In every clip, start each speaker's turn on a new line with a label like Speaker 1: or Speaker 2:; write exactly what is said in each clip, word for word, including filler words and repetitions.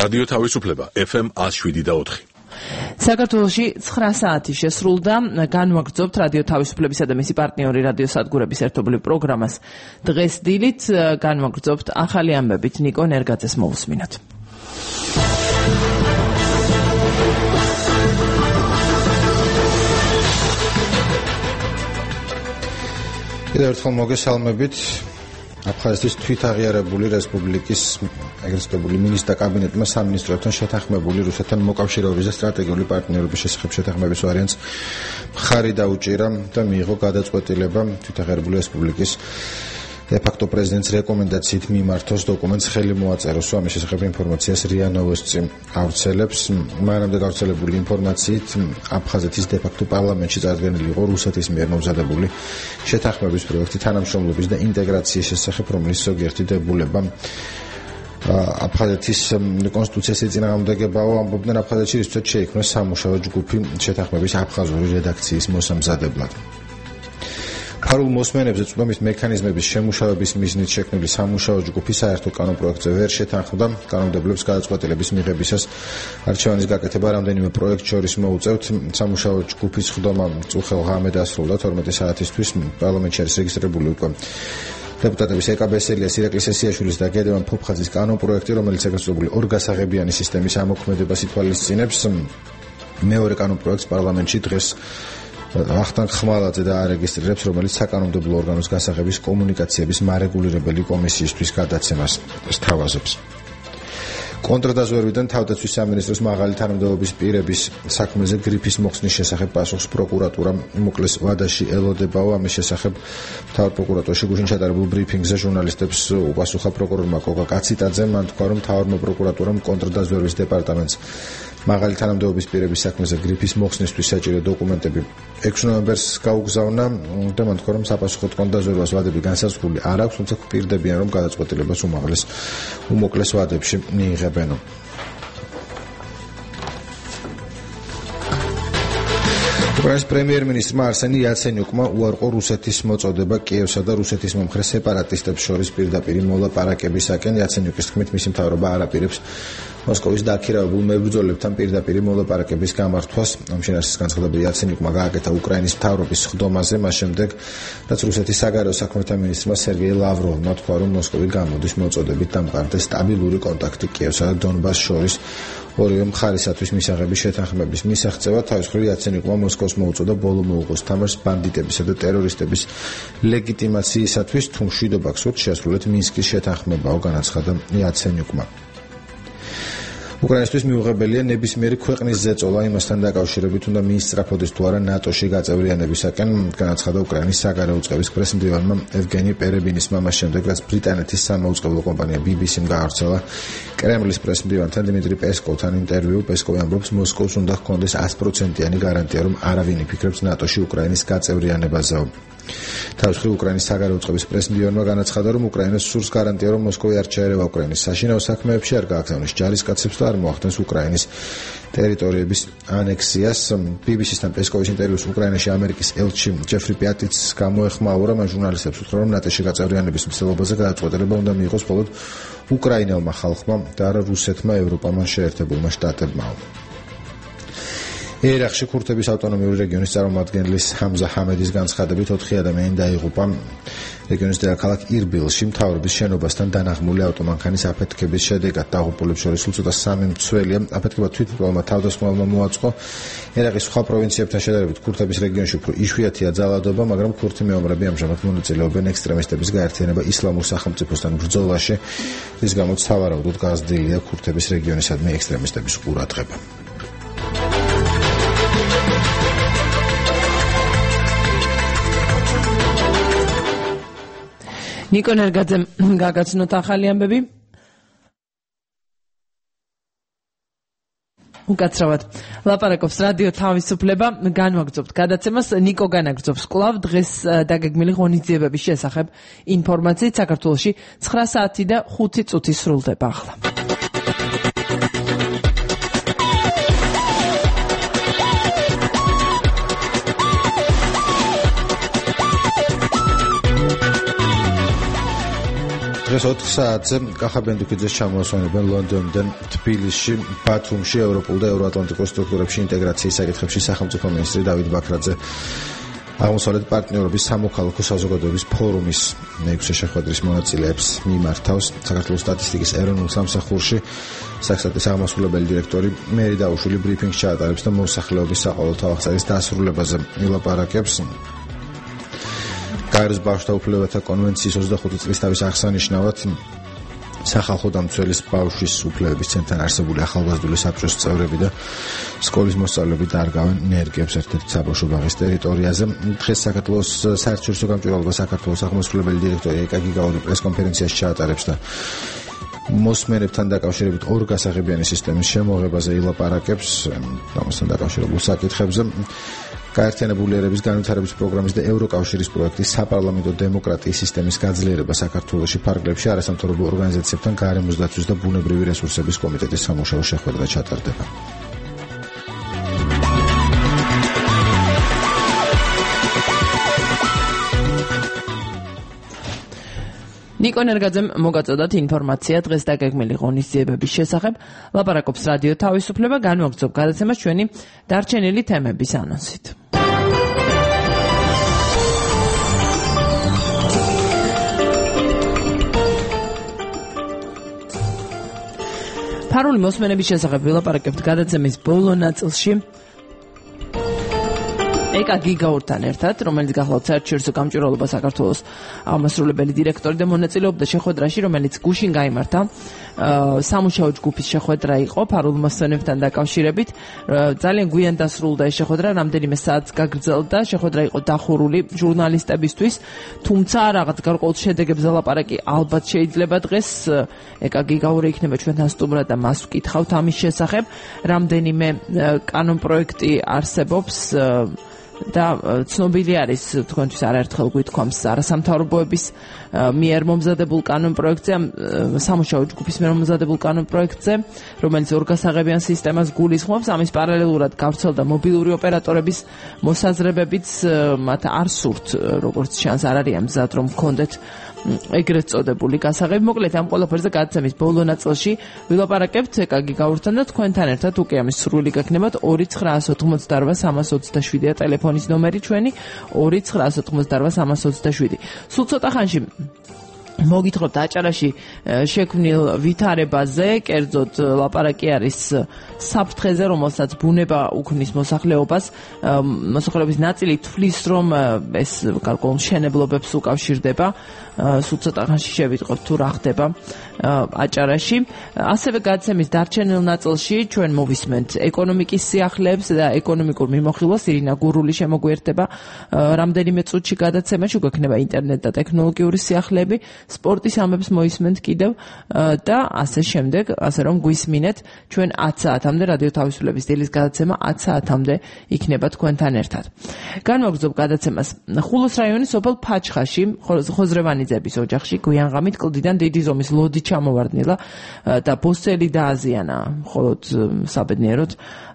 Speaker 1: რადიო თავისუფლება ეფ ემ one oh seven და four.
Speaker 2: საქართველოში ცხრა საათი შესრულდა. განვაგრძობთ რადიო თავისუფლებისა და მისი პარტნიორი რადიო სადგურების ერთობლივ პროგრამას. დღეს დილით განვაგრძობთ ახალი ამბებით. ნიკო ნერგაძეს მოусმინოთ.
Speaker 3: კიდევ ერთხელ მოგესალმებით. აფხაზეთის თვითაღიარებული რესპუბლიკის ეგრესტებული მინისტრთა კაბინეტმა სამინისტროებთან შეთანხმებული რუსეთთან მოკავშირეობის და სტრატეგიული პარტნიორობის შესახებ შეთანხმების ვარიანტს მხარი დაუჭირა და მიიღო გადაწყვეტილება თვითაღიარებული რესპუბლიკის de-facto პრეზიდენტის რეკომენდაციით მიმართოს დოკუმენტს ხელი მოაწეროს. ამის შესახებ ინფორმაციას რია ნოვოსტი ავრცელებს. მანამდე გავრცელებული ინფორმაციით აფხაზეთის de-facto პარლამენტში წარდგენილი იყო რუსეთის მიერ მომზადებული შეთანხმების პროექტი თანამშრომლობის და ინტეგრაციის შესახებ, რომლის ზოგიერთი დებულება აფხაზეთის კონსტიტუციის წინააღმდეგებაო. ამბობდნენ, აფხაზეთში რისთვისაც შეიქმნა სამუშაო ჯგუფი შეთანხმების აფხაზური რედაქციის მოსამზადებლად. ფარულ მოსმენებზე წვდომის მექანიზმების შემუშავების მიზნით შექმნილი სამუშაო ჯგუფი საერთო კანონპროექტზე ვერ შეთანხმდა. კანონმდებლებს გადაწყვეტილების მიღებისას არჩევანის გაკეთება რამდენიმე პროექტ შორის მოუწევთ. სამუშაო ჯგუფის ხდომა წუხელ ღამე დასრულდა თორმეტი საათისთვის. პარლამენტში არის რეგისტრირებული უკვე დეპუტატების ეკა ბესელიას, ირაკლი სესიაშვილის და გედევან ფოფხაძის კანონპროექტი, რომელიც ეგრესტებული ორ გასაღებიანი სისტემის ამოქმედებას ითვალისწინებს. მეორე კანონპროექტს პარლამენტში დღეს ვახტანგ ხმალაძე და არეგისტრირებს, რომელიც საკანონმდებლო ორგანოს გასაღების კომუნიკაციების მარეგულირებელი კომისიისთვის გადაცემას სთავაზობს. კონტრდაზვერვიდან თავდაცვის სამინისტროს მაღალი თანამდებობის პირების საქმეზე გრიფის მოხსნის შესახებ პასუხს პროკურატურა მოკლეს ვადაში ელოდებაო. ამის შესახებ მთავარ პროკურატურაში გუშინ ჩატარებულ ბრიფინგზე ჟურნალისტებს უპასუხა პროკურორმა კოკა კაციტაძემ. მან თქვა, რომ მთავარმა პროკურატურამ კონტრდაზვერვის დეპარტამენტს მაღალი თანამდებობის პირების საქმეზე გრიფის მოხსნისთვის საჭირო დოკუმენტები ექვსი ნოემბერს გაუგზავნა და მან თქვა, რომ საპასუხოდ კონტრდაზვერვას ვადები განსაზღვრული არ აქვს, თუმცა გვპირდებიან, რომ გადაწყვეტილებას უმაღლეს უმოკლეს ვადებში მიიღებენო. უკრაინის პრემიერ-მინისტრმა არსენი იაცენიუკმა უარყო რუსეთის მოწოდება კიევსა და რუსეთის მომხრე სეპარატისტებს შორის პირდაპირი მოლაპარაკებისაკენ. იაცენიუკის თქმით, მისი მთავრობა არ აპირებს მოსკოვის დაქირავებულ მებრძოლებთან პირდაპირი მოლაპარაკების გამართვას. ამ შინაარსის განცხადება იაცენიუკმა გააკეთა უკრაინის მთავრობის ხდომაზე, მას შემდეგ, რაც რუსეთის საგარეო საქმეთა მინისტრმა სერგეი ლავროვმა თქვა, რომ მოსკოვი გამოდის მოწოდებით დამყარდეს სტაბილური კონტაქტი კიევსა და დონბასს შორის ორივე მხარისათვის მისაღების შეთანხმების მისაღწევად. თავის მხრივ იაცენიუკმა მოსკოვს მოუწოდა ბოლო მოუღოს თამაშს ბანდიტებისა და ტერორისტების ლეგიტიმაციისათვის, თუ მშვიდობა გსურთ შეასრულეთ მინსკის შეთანხმებაო, განაცხადა იაცენიუკმა. უკრაინისთვის მიუღებელია ნებისმიერი ქვეყნის ზეწოლა იმასთან დაკავშირებით, უნდა მიისწრაფოდეს თუ არა ნატოში გაწევრიანებისაკენ, განაცხადა უკრაინის საგარეო უწყების პრესმდივანმა ევგენი პერებინისმა, მას შემდეგ, რაც ბრიტანეთის სამაუწყებლო კომპანია ბი ბი სიმ გაავრცელა კრემლის პრესმდივანთან დიმიტრი პესკოვთან ინტერვიუ. პესკოვი ამბობს, მოსკოვს უნდა ჰქონდეს one hundred percent-იანი გარანტია, რომ არავინ იფიქრებს ნატოში უკრაინის გაწევრიანებაზეო. თავის მხრივ უკრაინის საგარეო უწყების პრესმდივანმა განაცხადა, რომ უკრაინას სურს გარანტია, რომ მოსკოვი არ ჩაერევა უკრაინის საშინაო საქმეებში, არ გააგზავნოს ჯარისკაცებს და არ მოახდენს უკრაინის ტერიტორიების ანექსიას. ბი ბი სი-სთან პესკოვის ინტერვიუს უკრაინაში ამერიკის ელჩი ჯეფრი პიატიც გამოეხმაურა. მან ჟურნალისტებს უთხრა, რომ ნატოში გაწევრიანების მცდელობაზე გადაწყვეტილება უნდა მიიღოს მხოლოდ უკრაინელმა ხალხმა და არა რუსეთმა, ევროპამ ან შეერთებულმა შტატებმა. ერაყში ქურთების ავტონომიური რეგიონის წარმომადგენლის ჰამზა ჰამედის განცხადებით ოთხი ადამიანი დაიღუპა რეგიონის დედაქალაქ ირბილში მთავრობის შენობასთან დანაღმული ავტომანქანის აფეთქების შედეგად. დაღუპულებს შორის სულ ცოტა სამი მცველია. აფეთქება თვითმკვლელმა თავდასხმებმა მოაწყო. ერაყის სხვა პროვინციებთან შედარებით ქურთების რეგიონში უფრო იშვიათია ძალადობა, მაგრამ ქურთი მეომრები ამჟამად მონაწილეობენ ექსტრემისტების გაერთიანება ისლამურ სახელმწიფოსთან ბრძოლაში, რის გამოც სავარაუდოდ გაზრდილია ქურთების რეგიონისადმი ექსტრემისტების ყურადღება.
Speaker 2: ნიკო ნერგაძემ გაგაცნოთ ახალი ამბები. უკაცრავად ლაპარაკობს რადიო თავისუფლება. განვაგრძობთ გადაცემას. ნიკო განაგრძობს კვლავ დღეს დაგეგმილი ღონისძიებების შესახებ ინფორმაციით. საქართველოში ცხრა საათი და ხუთი წუთი სრულდება ახლა.
Speaker 3: დღეს ოთხ საათზე კახა ბენდუკიძეს ჩამოასვენებენ ლონდონიდან თბილისში, ბათუმში ევროპულ და ევროატლანტიკურ სტრუქტურებში ინტეგრაციის საკითხებში სახელმწიფო მინისტრი დავით ბაქრაძე აღმოსავლეთ პარტნიორობის სამოქალაქო საზოგადოების ფორუმის მეექვსე შეხვედრის მონაწილეებს მიმართავს. საქართველოს სტატისტიკის ეროვნულ სამსახურში საქსტატის აღმასრულებელი დირექტორი მერი დაუშვილი ბრიფინგს ჩაატარებს და მოსახლეობის საყოველთაო აღწერის დასრულებაზე ილაპარაკებს. გაეროს ბავშვთა უფლებათა კონვენციის ოცდახუთი წლის თავის აღსანიშნავად სახალხო დამცველის ბავშვის უფლებების ცენტრთან არსებული ახალგაზრდული საბჭოს წევრები და სკოლის მოსწავლეები დარგავენ ენერგიებს ერთ-ერთ საბავშვო ბაღის ტერიტორიაზე. დღეს საქართველოს საერთაშორისო გამჭვირვალობა საქართველოს აღმასრულებელი დირექტორი ეკა გიგაური პრესკონფერენციაში ჩაატარებს და მოსმენებთან დაკავშირებით ორ გასაღებიანი სისტემის შემოღებაზე ილაპარაკებს, ამასთან დაკავშირებულ საკითხებზე. გაერთიანებული ერების განვითარების პროგრამის და ევროკავშირის პროექტის საპარლამენტო დემოკრატიის სისტემის გაძლიერება საქართველოში ფარგლებში არასამთავრობო ორგანიზაციებთან გარემოს დაცვის და ბუნებრივი რესურსების კომიტეტის სამუშაო შეხვედრა ჩატარდება.
Speaker 2: ნიკო ნერგაძემ მოგაწოდათ ინფორმაცია დღეს დაგეგმილი ღონისძიებების შესახებ. ლაპარაკობს რადიო თავისუფლება, განვაგრძობ გადაცემას ჩვენი დარჩენილი თემების ანონსით. ფარული მოსმენების შესახებ ვილაპარაკებთ გადაცემის ბოლო ნაწილში ეკა გიგაურთან ერთად, რომელიც გახლავთ საერთაშორისო გამჭვირვალობა საქართველოს აღმასრულებელი დირექტორი და მონაწილეობდა შეხვედრაში, რომელიც გუშინ გაიმართა. სამუშაო ჯგუფის შეხვედრა იყო ფარულ მოსმენებთან დაკავშირებით. ძალიან გვიან დასრულდა ეს შეხვედრა, რამდენიმე საათს გაგრძელდა. შეხვედრა იყო დახურული ჟურნალისტებისთვის, თუმცა რაღაც გარკვეულ შედეგებზე ლაპარაკი ალბათ შეიძლება დღეს. ეკა გიგაური იქნება ჩვენთან სტუმრად და მას ვკითხავთ ამის შესახებ. რამდენიმე კანონპროექტი არსებობს და ცნობილი არის თქვენთვის არაერთხელ გვითქვამს არასამთავრობოების მიერ მომზადებულ კანონპროექტზე, სამუშაო ჯგუფის მიერ მომზადებულ კანონპროექტზე, რომელიც ორგასაღებიან სისტემას გულისხმობს. ამის პარალელურად გავრცელდა მობილური ოპერატორების მოსაზრებებიც, მათ არ სურთ, როგორც ჩანს, არ არიან მზად რომ გქონდეთ ეგრეთ წოდებული გასაღები. მოკლედ ამ ყველაფერზე გადაცემის ბოლო ნაწილში ვილაპარაკებთ ეკა გიგაურთან და თქვენთან ერთად უკვე ამის სრული გაქნებათ. ორი ცხრაასი ოცდაოთხმოცდარბა სამას ოცდაშვიდია ტელეფონის ნომერი ჩვენი, ორი ცხრაასი ოცდაოთხმოცდარბა სამას ოცდაშვიდი. სულ ცოტა ხანში მოგითხრობთ აჭარაში შექმნილ ვითარებაზე, კერძოდ ლაპარაკი არის საფრთხეზე, რომელსაც ბუნება უქმნის მოსახლეობას. მოსახლეობის ნაწილი თვლის, რომ ეს გარკვეულ მშენებლობებს უკავშირდება. სულ ცოტა ხანში შევიტყობთ თუ რა ხდება აჭარაში. ასევე გადაცემის დარჩენილ ნაწილში ჩვენ მოვისმენთ ეკონომიკის სიახლეებს და ეკონომიკურ მიმოხილვას. ირინა გურული შემოგვიერთდება რამდენიმე წუთში გადაცემაში, გვექნება ინტერნეტ და ტექნოლოგიური სიახლეები, სპორტის ამბებს მოისმენთ კიდევ და ასე შემდეგ, ასე რომ გვისმინეთ ჩვენ ათ საათამდე რადიო თავისუფლების დილის გადაცემა ათ საათამდე იქნება თქვენთან ერთად. განვაგრძობ გადაცემას. ხულოს რაიონის სოფელ ფაჩხაში ხოზრევანიძების ოჯახში გვიანღამით კლდიდან დიდი ზომის ლოდი ჩამოვარდნილა და ბოსელი დააზიანა მხოლოდ საბედნიეროდ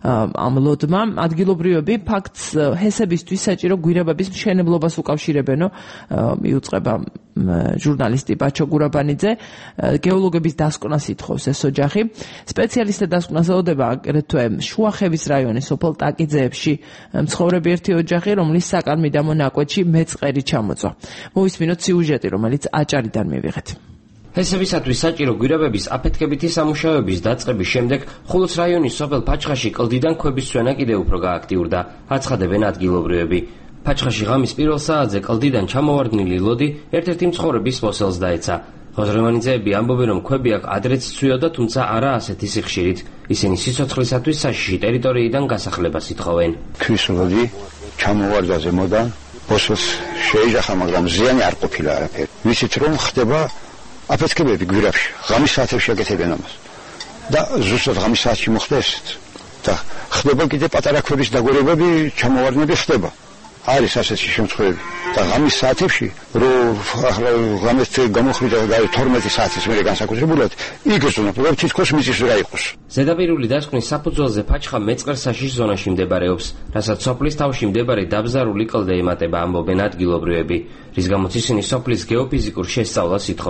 Speaker 2: ამ ლოდმა. ადგილობრივები ფაქტს ჰესებისთვის საჭირო გვირაბების მშენებლობას უკავშირებენო, მიუწყება ჟურნალისტი ბაჩო გურაბანიძე. გეოლოგების დასკვნას ითხოვს ეს ოჯახი. სპეციალისტთა დასკვნას ელოდება აგრეთვე შუახევის რაიონის სოფელ ტაკიძეებში მცხოვრები ერთი ოჯახი, რომლის საკარმი და მონაკვეთში მეწყერი ჩამოწვა. მოვისმინოთ სიუჟეტი, რომელიც აჭარიდან მივიღეთ.
Speaker 4: ჰესებისათვის საჭირო გვირაბების აფეთქებითი სამუშაოების დაწყების შემდეგ ხულოს რაიონის სოფელ ფაჩხაში კლდიდან ქვების სვენა კიდევ უფრო გააქტიურდა, აცხადებენ ადგილობრივები. ფაჩხაში ღამის პირველ საათზე კლდიდან ჩამოვარდნილი ლოდი ერთ-ერთი მცხოვრების მოსელს დაეცა. ხოზრევანიძეები ამბობენ, რომ ქვები აქ ადრეც ცვიოდა, თუმცა არა ასეთი სიხშირით. ისინი სიცოცხლისათვის საშიში ტერიტორიიდან გასახლებას ითხოვენ.
Speaker 5: ქვის ლოდი ჩამოვარდა ზემოდან, მოსელს შეიჯახა, მაგრამ ზიანი არ ყოფილა არაფერი. ვიცით რომ ხდება აფეთქებები გვირაბში, ღამის საათებში აკეთებენ ამას. და ზუსტად ღამის საათში მოხდა ესეც. და ხდება კიდე პატარა ქვების დაგვირებები, ჩამოვარდნები ხდება. არის ასეთი შემთხვევები. და ღამის საათებში, რომ ღამეს გამოხვიდა თორმეტი საათის მერე განსაკუთრებულად, იგრძნო, რომ თითქოს მიწის ვერ აიყოს.
Speaker 4: ზედაპირული დასკვნის საფუძველზე ფაჩხა მეწყერ საშიშ ზონაში მდებარეობს, რასაც სოფლის თავში მდებარე დაბზარული კლდე ემატება, ამბობენ ადგილობრივები, რის გამოც ისინი სოფლის გეოფიზიკურ შესწავლას ითხოვენ.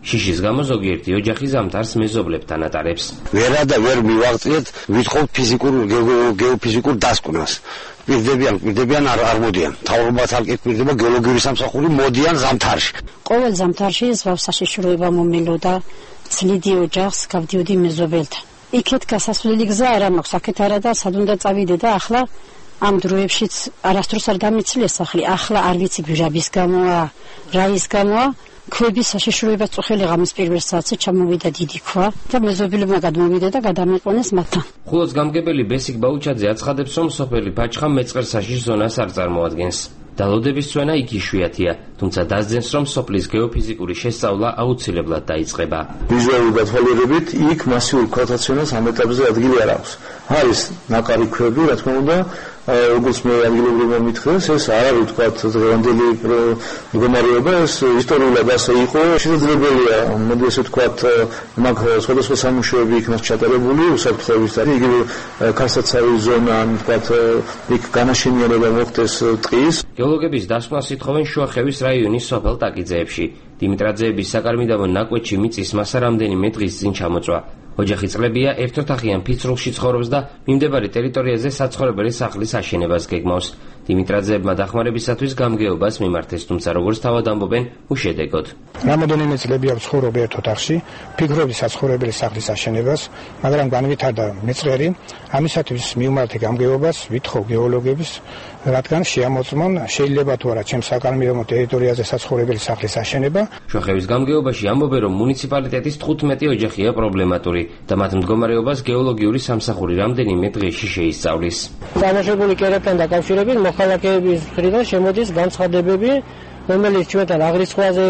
Speaker 4: შიშის გამო ზოგიერთი ოჯახი ზამთარს მეზობლებთან ატარებს.
Speaker 5: ვერა და ვერ მივაღწიეთ, ვითხოვთ ფიზიკურ გეოფიზიკურ დასკვნას. პირდებიან, პირდებიან არ არ მოდიან. თავრობას არ კეთდება გეოლოგიური სამსახური, მოდიან ზამთარში.
Speaker 6: ყოველ ზამთარში ზღვას საშიშროება მომელოდა, ცლიდი ოჯახს გავდიოდი მეზობელთან. იქეთ გასასვლელი გზა არ მაქვს, აქეთ არა და სად უნდა წავიდე და ახლა ამ დროებშიც არასდროს არ დამიცილეს სახლი. ახლა არ ვიცი გვირაბის გამოა, რა ის გამოა. ქვების საშიშროება წუხელი ღამის პირველ საათზე ჩამოვიდა დიდი ქვა და მეზობელებმა გადმოვიდა და გადამეყონეს მათთან.
Speaker 4: ხულოს გამგებელი ბესიკ ბაუჩაძე აცხადებს, რომ სოფელი ფაჩხა მეწყერ საშიშ ზონას არ წარმოადგენს. დალოდების წვენა იქ იშვიათია, თუმცა დასძენს, რომ სოფლის გეოფიზიკური შესწავლა აუცილებლად დაიწყება.
Speaker 7: ვიზუალური დათვალიერებით იქ მასიურ ქვათაცვენას ამ ეტაპზე ადგილი არ აქვს. არის ნაყარი ქვები, რა თქმა უნდა, როგორც მე ადგილობრივმა მითხრეს, ეს არ არის თქვათ დღევანდელი მდგომარეობა, ეს ისტორიულად ასე იყო. შესაძლებელია, მოდი ესე ვთქვათ, მაგ სხვადასხვა სამუშაოები იქნას ჩატარებული უსაფრთხოების და იგივე ქარსაცავის ზონა, ვთქვათ, იქ განაშენიანება მოხდეს ტყის.
Speaker 4: გეოლოგების დასკვნას ითხოვენ შუახევის რაიონის სოფელ ტაკიძეებში. დიმიტრაძეების საკარმიდამო ნაკვეთში მიწის მასა რამდენიმე დღის წინ ჩამოწვა. ოჯახი წლებია ერთოთახიან ფიცრულში ცხოვრობს და მიმდებარე ტერიტორიაზე საცხოვრებელი სახლის აშენებას გეგმავს. დიმიტრაძეებმა დახმარებისათვის გამგეობას მიმართეს, თუმცა როგორც თავად ამბობენ, უშედეგოდ.
Speaker 8: რამოდენიმე წლებია ვცხოვრობ ერთ ოთახში, ფიქრობდი საცხოვრებელი სახლის აშენებას, მაგრამ განვითარდა მეწყერი. ამისათვის მივმართე გამგეობას, ვითხოვ გეოლოგების, რადგან შეამოწმონ შეიძლება თუ არა ჩემს საკარმიდამო ტერიტორიაზე საცხოვრებელი სახლის აშენება.
Speaker 4: შუახევის გამგეობაში ამბობენ, რომ მუნიციპალიტეტის თხუთმეტი ოჯახია პრობლემატური და მათ მდგომარეობას გეოლოგიური სამსახური რამდენიმე დღეში შეისწავლის.
Speaker 9: დამაშებული კერებთან დაკავშირებით მოქალაქეების მხრიდან შემოდის განცხადებები, რომელიც ჩვენთან აღრიცხვაზე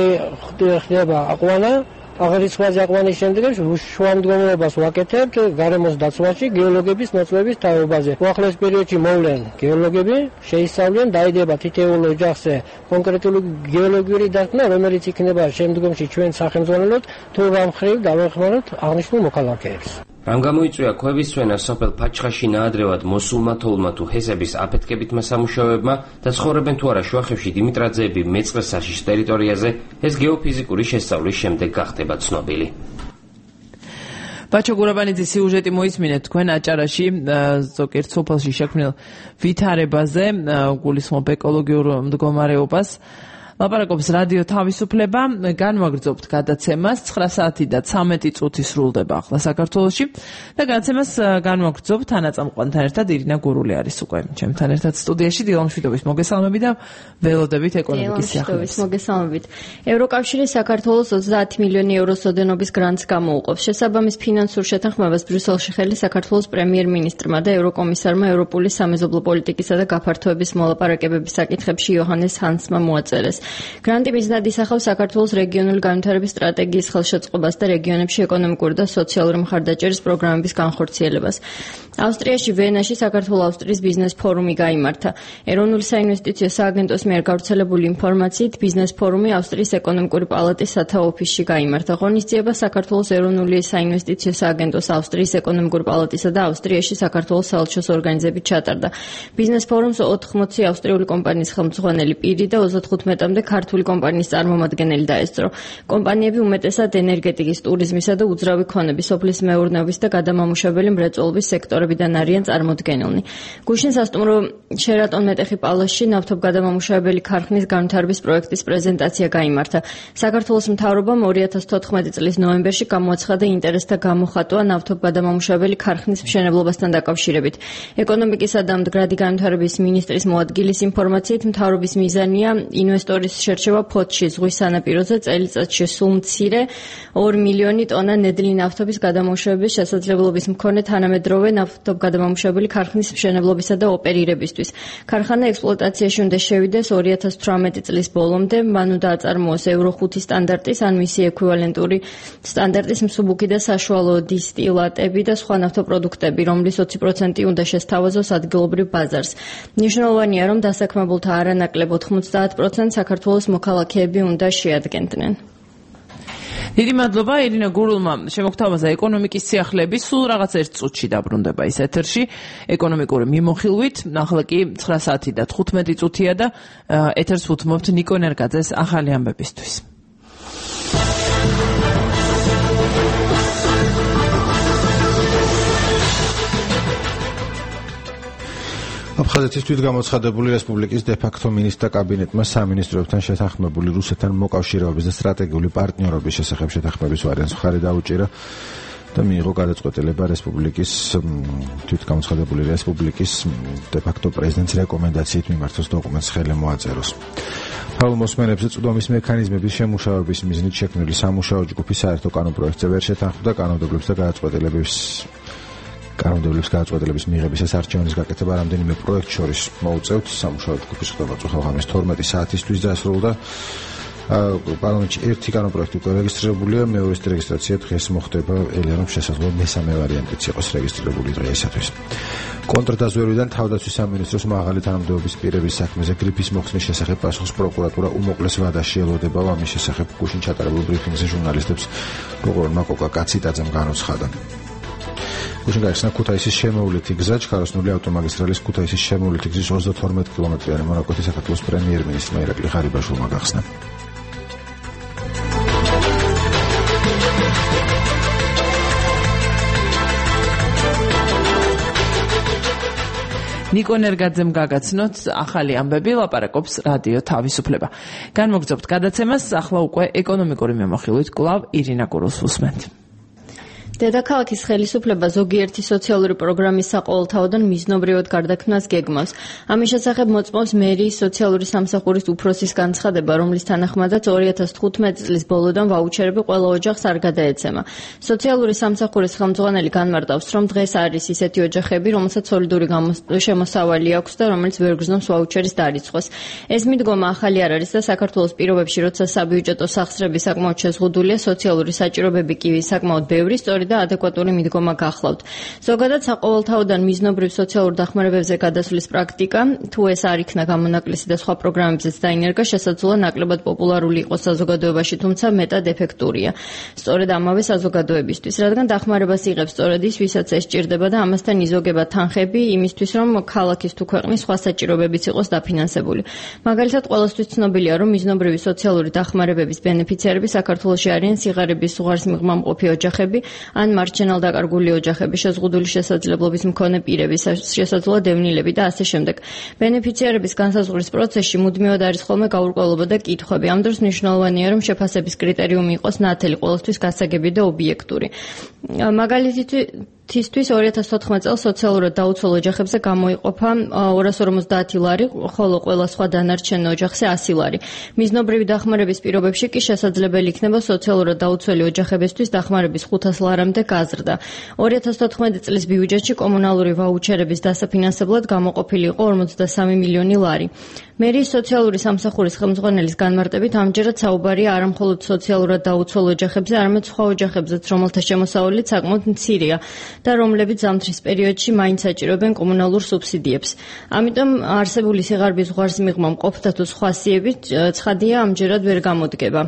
Speaker 9: ხდება აყვანა. აღრიცხვაზე აყვანის შემდეგ შუამდგომარეობას ვაკეთებთ გარემოს დაცვაში გეოლოგების ნაწილების თაობაზე. უახლოეს პერიოდში მოვლენ გეოლოგები, შეისწავლენ, დაიდება თითოეულ ოჯახზე კონკრეტული გეოლოგიური დარტყმა, რომელიც იქნება შემდგომში ჩვენ სახელმძღვანელოთ თუ რა მხრივ დავეხმაროთ აღნიშნულ მოქალაქეებს.
Speaker 4: რამ გამოიწვია ქვების წვენა სოფელ ფაჩხაში ნაადრევად მოსულმა თოვლმა თუ ჰესების აფეთქებითმა სამუშაოებმა და ცხოვრობენ თუ არა შუახევში დიმიტრაძეები მეწყერ საშიშ ტერიტორიაზე, ეს გეოფიზიკური შესწავლის შემდეგ გახდება ცნობილი.
Speaker 2: ბაჩო გურაბანიძის სიუჟეტი მოისმინეთ თქვენ აჭარაში ზოგიერთ სოფელში შექმნილ ვითარებაზე, გულისხმობ ეკოლოგიურ მდგომარეობას. ლაპარაკობს რადიო თავისუფლება, განვაგრძობთ გადაცემას, ცხრა საათი და ცამეტი წუთი სრულდება ახლა საქართველოში და გადაცემას განვაგრძობთ თანაწამყვანთან ერთად ირინა გურული არის უკვე ჩემთან ერთად სტუდიაში. დილამშვიდობის მოგესალმები და ველოდებით ეკონომიკის სიახლოვეს.
Speaker 10: მოგესალმებით. ევროკავშირი საქართველოს ოცდაათი მილიონი ევროს ოდენობის გრანტს გამოუყოფს. შესაბამის ფინანსურ შეთანხმებას ბრიუსელში ხელი საქართველოს პრემიერ-მინისტრმა და ევროკომისარმა ევროპული სამეზობლო პოლიტიკისა და გაფართოების მოლაპარაკებების საკითხებში იოჰანეს ჰანსმა მოაწერეს. გრანტი მიზნად ისახავს საქართველოს რეგიონული განვითარების სტრატეგიის ხელშეწყობას და რეგიონებში ეკონომიკური და სოციალური მხარდაჭერის პროგრამების განხორციელებას. ავსტრიაში ვენაში საქართველოს-ავსტრიის ბიზნეს ფორუმი გაიმართა. ეროვნული საინვესტიციო სააგენტოს მიერ გავრცელებული ინფორმაციით, ბიზნეს ფორუმი ავსტრიის ეკონომიკური პალატის სათავო ოფისში გაიმართა. ღონისძიება საქართველოს ეროვნული საინვესტიციო სააგენტოს, ავსტრიის ეკონომიკური პალატისა და ავსტრიაში საქართველოს საელჩოს ორგანიზებით ჩატარდა. ბიზნეს ფორუმს ოთხმოცი ავსტრიული კომპანიის ხელმძღვანელი პირი და ოცდათხუთმეტამდე ქართული კომპანიის წარმომადგენელი დაესწრო. კომპანიები უმეტესად ენერგეტიკის, ტურიზმისა და უძრავი ქონების, სოფლის მეურნეობის და გადამამუშავებელი მრეწველობის სექტორებიდან არიან წარმოდგენილნი. გუშინ სასტუმრო შერატონ მეტეხი პალასში ნავთობგადამამუშავებელი ქარხნის განვითარების პროექტის პრეზენტაცია გაიმართა. საქართველოს მთავრობამ ორი ათას თოთხმეტი წლის ნოემბერში გამოაცხადა ინტერესთა გამოხატვა ნავთობგადამამუშავებელი ქარხნის მშენებლობასთან დაკავშირებით. ეკონომიკისა და მდგრადი განვითარების მინისტრის მოადგილის ინფორმაციით, მთავრობის მიზანია ინვესტორის შერჩევა ფოთში ზღვის სანაპიროზე წელიწადში სულ მცირე ორი მილიონი ტონა ნედლი ნავთობის გადამამუშავების შესაძლებლობის მქონე თანამედროვე ნავთობგადამამუშავებელი ქარხნის მშენებლობისა და ოპერირებისთვის. ქარხანა ექსპლუატაციაში უნდა შევიდეს ორი ათას თვრამეტი წლის ბოლომდე, მან უნდა აწარმოოს ევრო ხუთი სტანდარტის ან მისი ექვივალენტური სტანდარტის მსუბუქი და საშუალო დისტილატები და სხვა ნავთობპროდუქტები, რომლის ოცი პროცენტი უნდა შესთავაზოს ადგილობრივ ბაზარს. მნიშვნელოვანია, რომ დასაქმებულთა არანაკლებ ოთხმოცდაათ პროცენტს საქართველოს მოქალაქეები უნდა შეადგენდნენ.
Speaker 2: დიდი მადლობა ირინა გურულმა. შემოგთავაზა ეკონომიკის სიახლეები, სულ რაღაც ერთ წუთში დაბრუნდება ის ეთერში ეკონომიკური მიმოხილვით. ახლა კი ცხრა საათი და თხუთმეტი წუთია და ეთერს უთმობთ ნიკო ნერგაძეს ახალი ამბებისთვის.
Speaker 3: აფხაზეთის თვითგამოცხადებული რესპუბლიკის დე-ფაქტო მინისტრთა კაბინეტმა სამინისტროებთან შეთანხმებული რუსეთთან მოკავშირეობის და სტრატეგიული პარტნიორობის შესახებ შეთანხმების ვარიანტს მხარი დაუჭირა და მიიღო გადაწყვეტილება რესპუბლიკის თვითგამოცხადებული რესპუბლიკის დე-ფაქტო პრეზიდენტის რეკომენდაციით მიმართოს დოკუმენტს ხელი მოაწეროს. ფაულ მოსმენებზე წვდომის მექანიზმების შემუშავების მიზნით შექმნილი სამუშაო ჯგუფი საერთო კანონპროექტზე ვერ შეთანხმდა კანონმდებლობის და გადაწყვეტილების კანონმდებლობის გადაწყვეტილების მიღებისას არჩევნის გაკეთება რამდენიმე პროექტს შორის მოუწევთ. სამუშაო ჯგუფის ხდება წუხავღამის თორმეტი საათისთვის დასრულდა. პარლამენტში ერთი კანონპროექტი უკვე რეგისტრირებულია, მეორეს რეგისტრაცია დღეს მოხდება, ელია რომ შესაძლოა მესამე ვარიანტიც იყოს რეგისტრირებული დღეისათვის. კონტრდაზვერვიდან თავდაცვის სამინისტროს მაღალი თანამდებობის პირების საქმეზე გრიფის მოხსნის შესახებ პასუხს პროკურატურა უმოკლეს ვადაში ელოდება. ამის შესახებ გუშინ ჩატარებულ ბრიფინგზე ჟურნალისტებს პროკურორმა კოკა კაციტაძემ განუცხადა. გუშინ გაიხსნა ქუთაისის შემოვლითი გზა, ჩქაროსნული ავტომაგისტრალის ქუთაისის შემოვლითი გზის ოცდათორმეტ კილომეტრიანი მონაკვეთი საქართველოს პრემიერ-მინისტრმა ირაკლი ღარიბაშვილმა გახსნა.
Speaker 2: ნიკო ნერგაძემ გაგაცნოთ ახალი ამბები, ლაპარაკობს რადიო თავისუფლება. განმოგრძობთ გადაცემას, ახლა უკვე ეკონომიკური მიმოხილვით კვლავ ირინა გურულს უსმენთ.
Speaker 10: დედაქალაქის ხელისუფლება ზოგიერთი სოციალური პროგრამის საყოველთაოდან მიზნობრივად გარდაქმნას გეგმავს. ამის შესახებ მოწმობს მერიის სოციალური სამსახურის უფროსის განცხადება, რომლის თანახმადაც ორი ათას თხუთმეტი წლის ბოლოდან ვაუჩერები ყველა ოჯახს არ გადაეცემა. სოციალური სამსახურის ხელმძღვანელი განმარტავს, რომ დღეს არის ისეთი ოჯახები, რომელსაც სოლიდური შემოსავალი აქვს და რომელიც ვერ გრძნობს ვაუჩერის დარიცხვას. ეს მიდგომა ახალი არ არის და საქართველოს პირობებში, როცა საბიუჯეტო სახსრები საკმაოდ შეზღუდულია, სოციალური საჭიროებები კი საკმაოდ ბევრი, სწორედ და ადეკვატური მიდგომა გახლავთ. ზოგადად საყოველთაოდან მიზნობრივ სოციალურ დახმარებებზე გადასვლის პრაქტიკა, თუ ეს არ იქნა გამონაკლისი და სხვა პროგრამებზეც დაინერგა, შესაძლოა ნაკლებად პოპულარული იყოს საზოგადოებაში, თუმცა მეტად ეფექტურია. სწორედ ამავე საზოგადოებისთვის, რადგან დახმარებას იღებს სწორედ ის, ვისაც ეს სჭირდება და ამასთან იზოგება თანხები იმისთვის, რომ ქალაქის თუ ქვეყნის სხვა საჭიროებებიც იყოს დაფინანსებული. მაგალითად, ყველასთვის ცნობილია, რომ მიზნობრივი სოციალური დახმარებების ბენეფიციარები საქართველოში არიან სიღარიბის უღარს მიღმამყოფი ოჯახები, ან მარჯვენალ დაკარგული ოჯახები, შეზღუდული შესაძლებლობის მქონე პირები, შესაძლოა დევნილები და ასე შემდეგ. ბენეფიციარების განსაზღვრის პროცესში მუდმივად არის ხოლმე გაურკვევლობა და კითხვები. ამ დროს მნიშვნელოვანია, რომ შეფასების კრიტერიუმი იყოს ნათელი, ყველასთვის გასაგები და ობიექტური. მაგალითისთვის ორი ათას თოთხმეტ წელს სოციალურად დაუცველ ოჯახებზე გამოიყოფა ორას ორმოცდაათი ლარი, ხოლო ყველა სხვა დანარჩენ ოჯახზე ასი ლარი. მიზნობრივი დახმარების პირობებში კი შესაძლებელი იქნება სოციალურად დაუცველი ოჯახებისთვის დახმარების ხუთას ლარამდე გაზრდა. ორი ათას თოთხმეტი წლის ბიუჯეტში კომუნალური ვაუჩერების დასაფინანსებლად გამოყოფილი იყო ორმოცდასამი მილიონი ლარი. მერიის სოციალური სამსახურის ხელმძღვანელის განმარტებით ამჯერად საუბარია არა მხოლოდ სოციალურად დაუცველ ოჯახებზე, არამედ სხვა ოჯახებზეც, რომელთა შემოსავალიც საკმაოდ მცირეა და რომლებიც ზამთრის პერიოდში მაინც საჭიროებენ კომუნალურ სუბსიდიებს. ამიტომ არსებული სიღარიბის უღარს მიღმამყოფთა თუ სხვა სიებით ცხადია ამჯერად ვერ გამოდგება.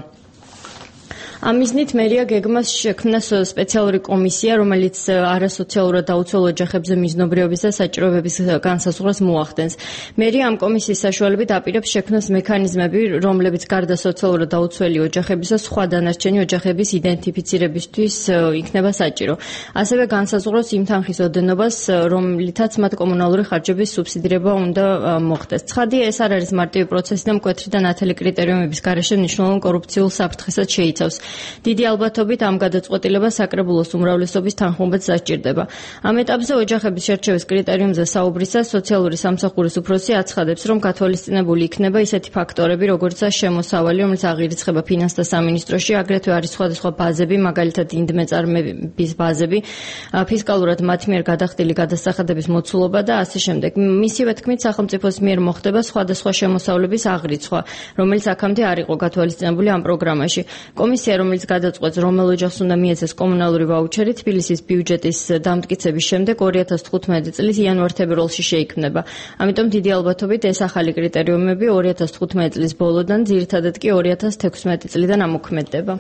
Speaker 10: ამ მიზნით მერია გეგმას შექმნა სპეციალური კომისია, რომელიც არასოციალურად დაუცველ ოჯახებზე მიზნობრიობის და საჭიროებების განსაზღვრას მოახდენს. მერია ამ კომისიის საშუალებით აპირებს შექმნას მექანიზმები, რომლებიც გარდა სოციალურად დაუცველი ოჯახებისა სხვა დანარჩენი ოჯახების იდენტიფიცირებისთვის იქნება საჭირო. ასევე განსაზღვროს იმ თანხის ოდენობას, რომლითაც მათ კომუნალური ხარჯების სუბსიდირება უნდა მოხდეს. ცხადია, ეს არ არის მარტივი პროცესი და მკვეთრი და ნათელი კრიტერიუმების გარეშე მნიშვნელოვან კორუფციულ საფრთხესაც შეიცავს. დიდი ალბათობით ამ გადაწყვეტილებას საკრებულოს უმრავლესობის თანხმობაც საჭირდება. ამ ეტაპზე ოჯახების შერჩევის კრიტერიუმზე საუბრისას სოციალური სამსახურის უფროსი აცხადებს, რომ გათვალისწინებული იქნება ისეთი ფაქტორები, როგორიცაა შემოსავალი, რომელიც აღირიცხება ფინანსთა სამინისტროში, აგრეთვე არის სხვადასხვა ბაზები, მაგალითად ინდმეწარმეების ბაზები, ფისკალურად მათ მიერ გადახდილი გადასახადების მოცულობა და ასე შემდეგ. მისივე თქმით, სახელმწიფოს მიერ მოხდება სხვადასხვა შემოსავლების აღრიცხვა, რომელიც აქამდე არ იყო გათვალისწინებული ამ პროგრამაში. კომისია, რომელიც გადაწყვეტს, რომელ ოჯახს უნდა მიეცეს კომუნალური ვაუჩერი, თბილისის ბიუჯეტის დამტკიცების შემდეგ ორი ათას თხუთმეტი წლის იანვარ-თებერვალში შეიქმნება. ამიტომ დიდი ალბათობით ეს ახალი კრიტერიუმები ორი ათას თხუთმეტი წლის ბოლოდან, ძირითადად კი ორი ათას თექვსმეტი წლიდან ამოქმედდება.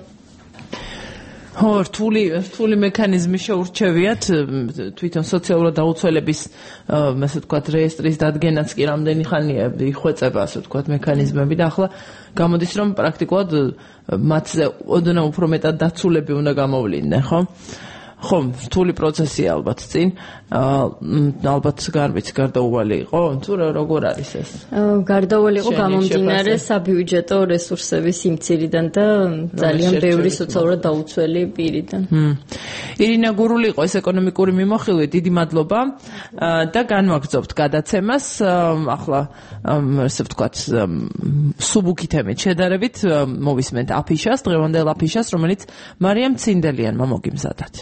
Speaker 2: ხო, რთული რთული მექანიზმი შეურჩევიათ თვითონ სოციალურად დაუცველების ასე ვთქვათ რეესტრის დადგენაც კი რამდენი ხანია იხვეწება ასე ვთქვათ მექანიზმები და ახლა გამოდის რომ პრაქტიკულად მათზე ოდნავ უფრო მეტად დაცულები უნდა გამოვლინდნენ, ხო? ხო, რთული პროცესია ალბათ წინ. ალბათ გარბიც გარდაუვალი იყო, თუ როგორ არის ეს?
Speaker 10: გარდაუვალი იყო გამომდინარე საბიუჯეტო რესურსების სიმცირიდან და ძალიან ბევრი სოციალურად დაუცველი პირიდან.
Speaker 2: ირინა გურული იყო ეს ეკონომიკური მიმოხილვე, დიდი მადლობა და განვაგრძობთ გადაცემას. ახლა ესე ვთქვათ, სუბუქი თემით შედარებით მოვისმენთ აფიშას, დღევანდელ აფიშას, რომელიც მარიამ ცინდელიანმა მოგიმზადათ.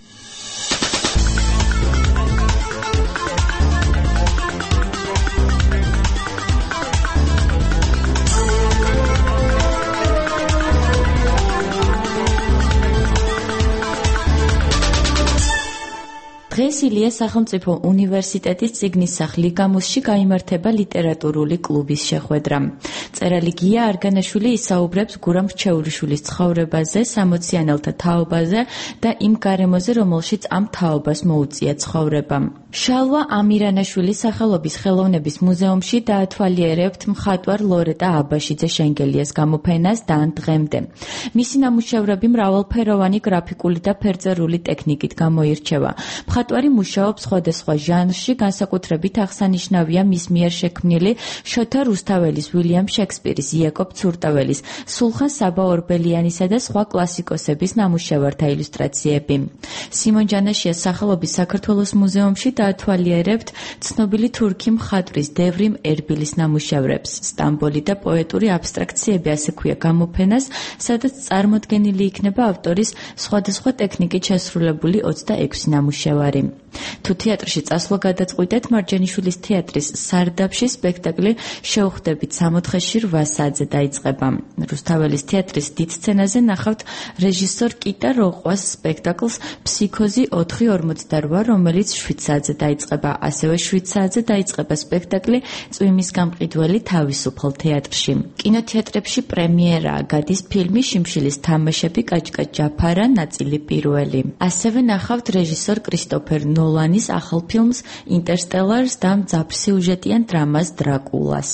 Speaker 11: დღეს ილიას სახელმწიფო უნივერსიტეტის წიგნისახლი გამოსში გაიმართება ლიტერატურული კლუბის შეხვედრა. მწერალი გია არგანაშვილი ისაუბრებს გურამ რჩეულიშვილის ცხოვრებაზე, სამოციანელთა თაობაზე და იმ გარემოზე, რომელშიც ამ თაობას მოუწია ცხოვრება. შალვა ამირანაშვილის სახელობის ხელოვნების მუზეუმში დაათვალიერებთ მხატვარ ლორეტა აბაშიძე შენგელიას გამოფენას და ან დღემდე. მისი ნამუშევრები მრავალფეროვანი გრაფიკული და ფერწერული ტექნიკით გამოირჩევა. მხატვარი მუშაობს სხვადასხვა ჟანრში, განსაკუთრებით აღსანიშნავია მის მიერ შექმნილი შოთა რუსთაველის, უილიამ შექსპირის, იაკობ ცურტაველის, სულხან საბა ორბელიანისა და სხვა კლასიკოსების ნამუშევართა ილუსტრაციები. სიმონ ჯანაშიას სახელობის საქართველოს მუზეუმში დაათვალიერებთ ცნობილი თურქი მხატვრის დევრიმ ერბილის ნამუშევრებს. სტამბოლი და პოეტური აბსტრაქციები ასე ქვია გამოფენას, სადაც წარმოდგენილი იქნება ავტორის სხვადასხვა ტექნიკით შესრულებული ოცდაექვსი ნამუშევარი. თუ თეატრში წასვლა გადაწყვიტეთ, მარჯანიშვილის თეატრის სარდაფში სპექტაკლი შევხვდებით სამოთხეში რვა საათზე დაიწყება. რუსთაველის თეატრის დიდ სცენაზე ნახავთ რეჟისორ კიტა როყვას სპექტაკლს ფსიქოზი ოთხი ორმოცდარვა, რომელიც შვიდ საათზე დაიწყება. ასევე შვიდ საათზე დაიწყება სპექტაკლი წვიმის გამყიდველი თავისუფალ თეატრში. კინოთეატრებში პრემიერაა გადის ფილმი შიმშილის თამაშები კაჭკა ჯაფარა ნაწილი პირველი. ასევე ნახავთ რეჟისორ კრისტოფერ ნოლანის ახალ ფილმს ინტერსტელარს და მძაფრსიუჟეტიან დრამას დრაკულას.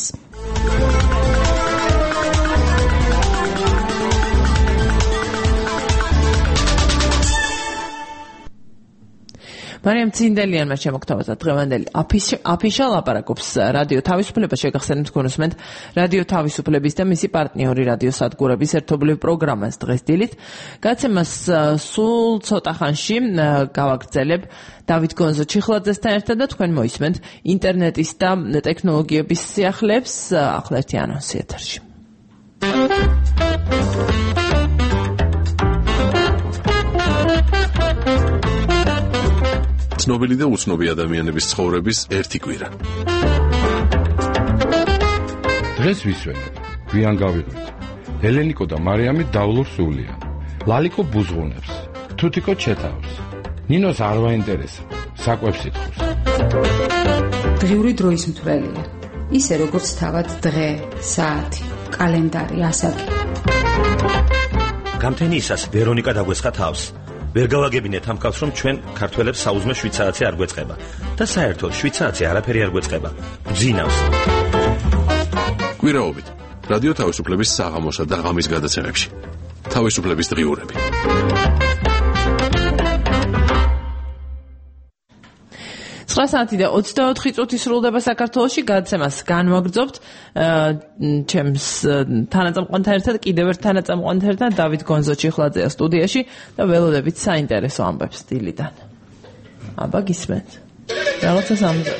Speaker 2: მარიამ ცინდელიანმა შემოგთავაზა დღევანდელი აფიშა ლაპარაკობს რადიო თავისუფლება. შეგახსენებთ გონოსმენთ რადიო თავისუფლების და მისი პარტნიორი რადიო სადგურების ერთობლივ პროგრამას დღეს დილით. გაცემას სულ ცოტა ხანში გავაგრძელებ დავით გონზო ჩიხლაძესთან ერთად და თქვენ მოისმენთ ინტერნეტის და ტექნოლოგიების სიახლეებს. ახლა ერთი ანონსი ეთერში.
Speaker 1: ცნობილი და უცნობი ადამიანების ცხოვრების ერთი კვირა.
Speaker 12: დღეს ვისვენებ, გვიან გავიღვით. ელენიკო და მარიამი დავლურ სულიან. ლალიკო ბუზღუნებს, თუთიკო ჩეთავს. ნინოს არ ვაინტერესებს, საკვებს ითხოვს.
Speaker 13: დღიური დროის მთვრელია. ისე როგორც თავად დღე, საათი, კალენდარი, ასაკი.
Speaker 14: გამთენიისას ვერონიკა დაგვესხა თავს. ვერ გავაგებინეთ ამ კაცს, რომ ჩვენ ქართველებს საუზმე შვიდ საათზე არ გვეწყება და საერთოდ შვიდ საათზე არაფერი არ გვეწყება. გძინავს.
Speaker 1: კვირაობით რადიო თავისუფლების საღამოსა და ღამის გადაცემებში. თავისუფლების დღიურები.
Speaker 2: ცხრა საათი და ოცდაოთხი წუთი სრულდება საქართველოში. გადაცემას განვაგრძობთ ჩემს თანაწამყვანთან ერთად, კიდევ ერთ თანაწამყვანთან ერთად, დავით გონზო ჩიხლაძეა სტუდიაში და ველოდებით საინტერესო ამბებს დილიდან. აბა გისმენთ. რაღაცა სამზა.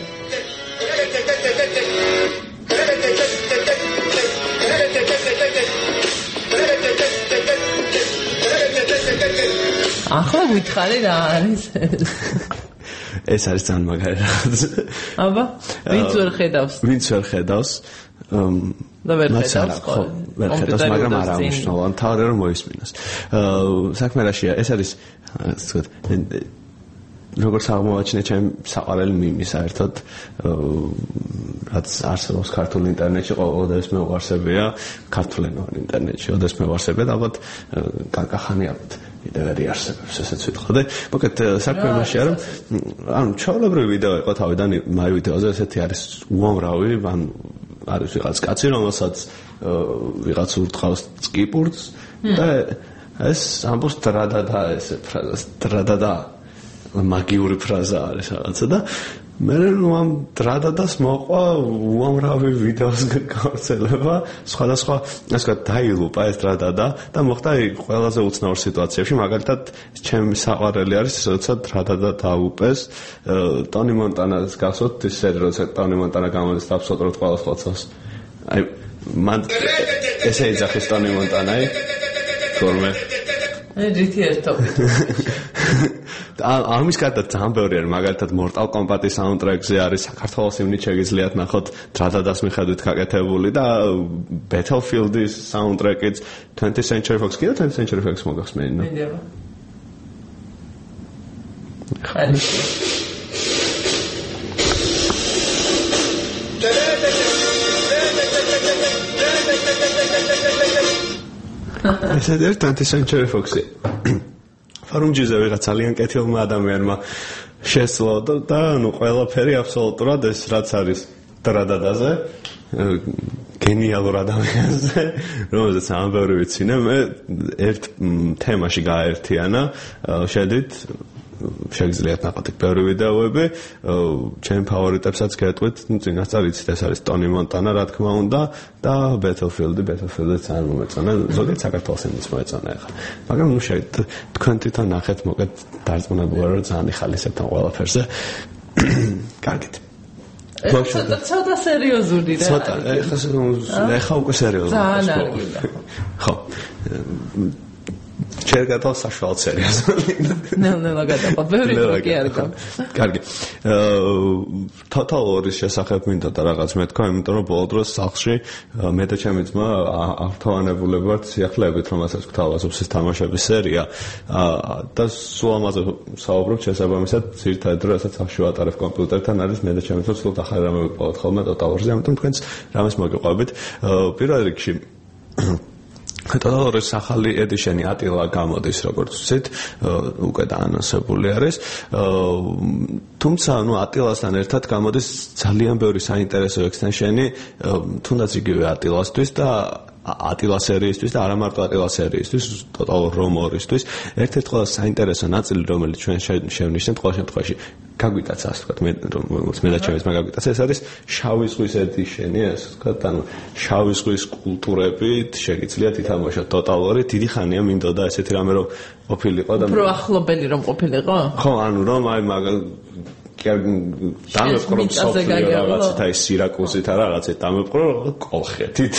Speaker 2: ახლა გითხარი რა არის ეს?
Speaker 15: ეს არის ძალიან მაგარი რაღაც.
Speaker 2: აბა, ვინც ვერ ხედავს?
Speaker 15: ვინც ვერ ხედავს?
Speaker 2: და ვერ ხედავს ხო?
Speaker 15: ვერ ხედავს, მაგრამ არა მნიშვნელოვანი, თავი რომ მოისმინოს. საქმე რაშია? ეს არის ასე ვთქვათ, როგორც აღმოვაჩინე ჩემი საყვარელი მიმი საერთოდ, რაც არსებობს ქართულ ინტერნეტში, ყოველდღეს მე უარსებია ქართულენოვან ინტერნეტში, ოდესმე უარსებია, ალბათ კაკახანი ალბათ ვიდეო არისებებს, ესეც ვიტყოდე. მოკლედ საქმე იმაშია, რომ ანუ ჩაოლებრივი ვიდეო იყო თავიდან მაი ვიდეოზე, ესეთი არის უამრავი, ან არის ვიღაც კაცი, რომელსაც ვიღაც ურტყავს წკიპურს და ეს ამბობს დრადადა ესე ფრაზა, დრადადა მაგიური ფრაზა არის რაღაცა და მე ნუ ამ დრადადას მოყვა უამრავი ვიდეოს გავრცელება, სხვადასხვა, ასე ვთქვათ, დაილუპა ეს დრადადა და მოხდა ყველაზე უცნაურ სიტუაციებში, მაგალითად, ჩემი საყვარელი არის, როცა დრადადა დაუპეს ტონი მონტანას გახსოვთ ის სერი, როცა ტონი მონტანა გამოდის და აბსოლუტურად ყველას ხოცავს. აი, მან ესე იძახის ტონი მონტანაი, თორმე
Speaker 2: ერთი ერთობით.
Speaker 15: ამის გარდა ძალიან ბევრი არის, მაგალითად Mortal Kombat-ის საუნდტრეკზე არის საქართველოს იმნით შეგიძლიათ ნახოთ დრადადას მიხედვით გაკეთებული და Battlefield-ის საუნდტრეკიც twentieth Century Fox კიდე twentieth Century Fox მოგახსენებინა.
Speaker 2: მინდება. ხარი.
Speaker 15: ეს არის twentieth Century Fox-ი. ფარუმჯიზე ვიღაც ძალიან კეთილმა ადამიანმა შესძლო და ნუ ყველაფერი აბსოლუტურად ეს რაც არის დრადადაზე გენიალურ ადამიანზე რომელზეც ამ ბევრი ვიცინე მე ერთ თემაში გააერთიანა შედით შეგიძლიათ ნახოთ ბევრი ვიდეოები ჩემ ფავორიტებსაც გეტყვით ნუ წინასწარ იცით ეს არის ტონი მონტანა რა თქმა უნდა და Battlefield Battlefield-იც არ მომეწონა ზოგადად საქართველოს იმის მოეწონა ახლა მაგრამ ნუ შეგეთ თქვენ თვითონ ნახეთ მოკეთ დარწმუნებული რომ ძალიან იხალისებთ ამ ყველაფერზე კარგით
Speaker 2: ცოტა ცოტა სერიოზული რა
Speaker 15: ცოტა ეხლა ეხლა უკვე სერიოზული
Speaker 2: ძალიან არ გინდა
Speaker 15: ხო ჩერგატო საშუალო სერიოზული
Speaker 2: ნელ-ნელა გადაყვები კი არ გაქვს
Speaker 15: კარგი თოთალორის შესახებ მინდა და რაღაც მეთქვა იმიტომ რომ ბოლო დროს სახლში მე და ჩემი ძმა ავთოვანებულები ვართ სიახლეებით რომელსაც გვთავაზობს ეს თამაშების სერია და სულ ამაზე საუბრობ შესაბამისად ძირითადად რასაც სახლში ვატარებ კომპიუტერთან არის მე და ჩემი ძმა სულ ახალი რამე ვიპოვოთ ხოლმე თოთალორზე ამიტომ თქვენს რამეს მოგიყვებით პირველ რიგში თოთალორის ახალი ედიშენი ატილა გამოდის როგორც ვთქვით უკვე დაანონსებული არის თუმცა ნუ ატილასთან ერთად გამოდის ძალიან ბევრი საინტერესო ექსტენშენი თუნდაც იგივე ატილასთვის და ატილა სერიისთვის და არა მარტო ატილა სერიისთვის ტოტალ რომორისთვის ერთ-ერთი ყველა საინტერესო ნაწილი რომელიც ჩვენ შევნიშნეთ ყველა შემთხვევაში გაგვიტაცა ასე ვთქვათ მე რომელიც მე და ჩემს მაგაგვიტაცა ეს არის შავი ზღვის ედიშენი ასე ვთქვათ ანუ შავი ზღვის კულტურებით შეგიძლიათ ითამაშოთ ტოტალური დიდი ხანია მინდოდა ესეთი რამე რომ ყოფილიყო და
Speaker 2: უფრო ახლობელი რომ ყოფილიყო
Speaker 15: ხო ანუ რომ აი მაგ დამეყრობ სოფლიო რაღაცით აი სირაკუზით არა რაღაცით დამეყრო კოლხეთით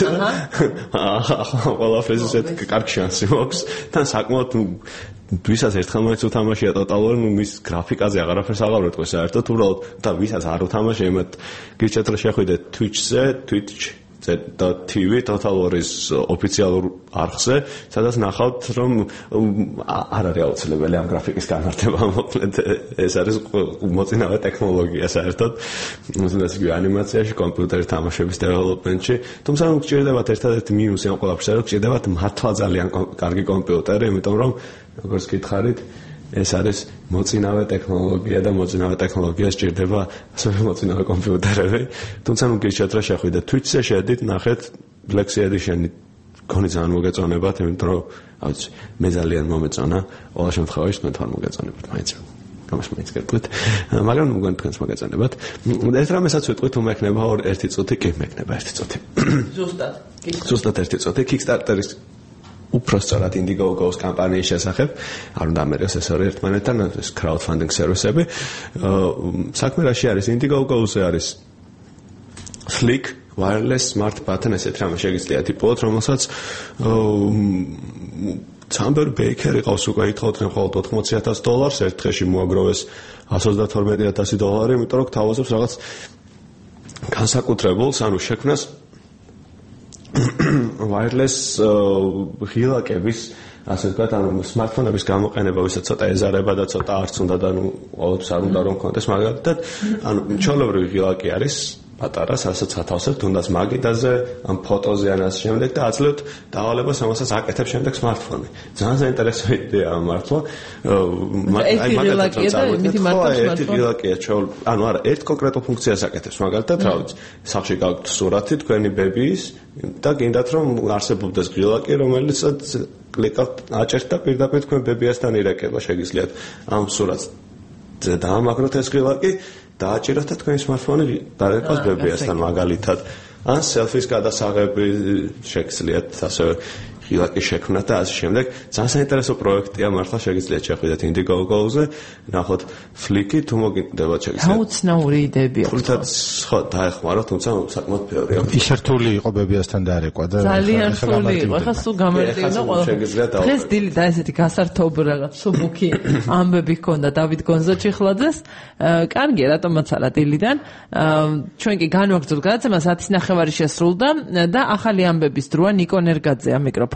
Speaker 15: ახლა ყველაფერზე ესეთი კარგი შანსი მაქვს თან საკმაოდ ვისაც ერთხელ მოეწო თამაშია ტოტალური ნუ მის გრაფიკაზე აღარაფერს აღარ ვეთქვი საერთოდ უბრალოდ და ვისაც არ უთამაშე იმათ გიჩვენეთ რომ შეხვიდეთ Twitch-ზე Twitch და T V ტოტალორის ოფიციალურ არხზე, სადაც ნახავთ, რომ არ არის აუცილებელი ამ გრაფიკის განმარტება, მოკლედ ეს არის მოწინავე ტექნოლოგია საერთოდ, თუნდაც იგი ანიმაციაში, კომპიუტერის თამაშების დეველოპმენტში, თუმცა გჭირდებათ ერთადერთი მინუსი ამ ყველაფერზე, რომ გჭირდებათ მართლა ძალიან კარგი კომპიუტერი, იმიტომ რომ როგორც გითხარით ეს არის მოწინავე ტექნოლოგია და მოწინავე ტექნოლოგიას ჭირდება ასევე მოწინავე კომპიუტერები. თუმცა ნუ გიჩვენეთ რა შეხვიდეთ Twitch-ზე შედით, ნახეთ Lexi Edition-ი გონი ძალიან მოგეწონებათ, იმიტომ რომ ავიცი, მე ძალიან მომეწონა, ყოველ შემთხვევაში თქვენ თან მოგეწონებათ, მაინც. გამას მაინც გეტყვით. მაგრამ ნუ გონი თქვენს მოგეწონებათ. ეს რამესაც ვიტყვით, თუ მექნება ერთი წუთი, კი მექნება ერთი წუთი.
Speaker 2: ზუსტად.
Speaker 15: ზუსტად ერთი წუთი Kickstarter-ის უпроსწორად Indiegogo-ს კამპანიის შესახებ, არ უნდა ამეროს ეს ორი ერთმანეთთან, ეს crowdfunding სერვისები. საქმე რაში არის? Indiegogo-ზე არის Flick wireless smart button ესეთ რამე შეგიძლიათ იპოვოთ, რომელსაც Chamber Baker ყავს უკვე ითხოვდნენ მხოლოდ ოთხმოცი ათასი დოლარს, ერთ დღეში მოაგროვეს εκατს ოცდათორმეტი ათასი დოლარი, იმიტომ რომ თავაზობს რაღაც განსაკუთრებულს, ანუ შექმნას wireless ღილაკების ასე ვთქვათ, ანუ smartphone-ების გამოყენება, ვისაც ცოტა ეზარება და ცოტა არც უნდა და ნუ ყოველთვის არ უნდა რომ კონდეს მაგალითად, ანუ ჩვეულებრივი ღილაკი არის პატარა, რასაც ათავსებთ თუნდაც მაგიდაზე, ამ ფოტოზე ან ასე შემდეგ და აძლევთ დავალებას, რომელსაც აკეთებს შემდეგ smartphone-ი. ძალიან საინტერესო იდეაა მართლა.
Speaker 2: აი მაგალითად წარმოიდგინეთ
Speaker 15: ერთი ღილაკია ჩვეულებრივ, ანუ არა, ერთ კონკრეტულ ფუნქციას აკეთებს, მაგალითად, რა ვიცი, სახში გაქვთ სურათი თქვენი ბებიის და გინდათ რომ არსებობდეს ღილაკი, რომელიცაც კლიკავთ აჭერთ და პირდაპირ თქვენ ბებიასთან ირეკება შეგიძლიათ ამ სურათს დაამაგროთ ეს ღილაკი დააჭეროთ და თქვენი smartphone-ი დარეკავს ბებიასთან მაგალითად ან selfies გადასაღები შეგიძლიათ ასევე ღილაკი შექმნა და ასე შემდეგ. ძალიან საინტერესო პროექტია, მართლა შეგიძლიათ შეხვიდეთ Indiegogo-ზე, ნახოთ Flickr-ი, თუ მოგინდებათ შეგიძლიათ.
Speaker 2: აუცნაური იდეებია.
Speaker 15: თუმცა ხო, დაეხმაროთ, თუმცა საკმაოდ ბევრია.
Speaker 3: ის რთული იყო ბებიასთან დაერეკვა და
Speaker 2: ძალიან რთული იყო. ახლა სულ გამარტივდა ყველა. დღეს დილით და ესეთი გასართობ რაღაც სუბუქი ამბები ჰქონდა დავით გონზაჩიხლაძეს. კარგია, რატომაც არა დილიდან. ჩვენ კი განვაგრძობთ გადაცემას ათის ნახევარი შესრულდა და ახალი ამბების დროა ნიკო ნერგაძე ამ მიკროფონთან.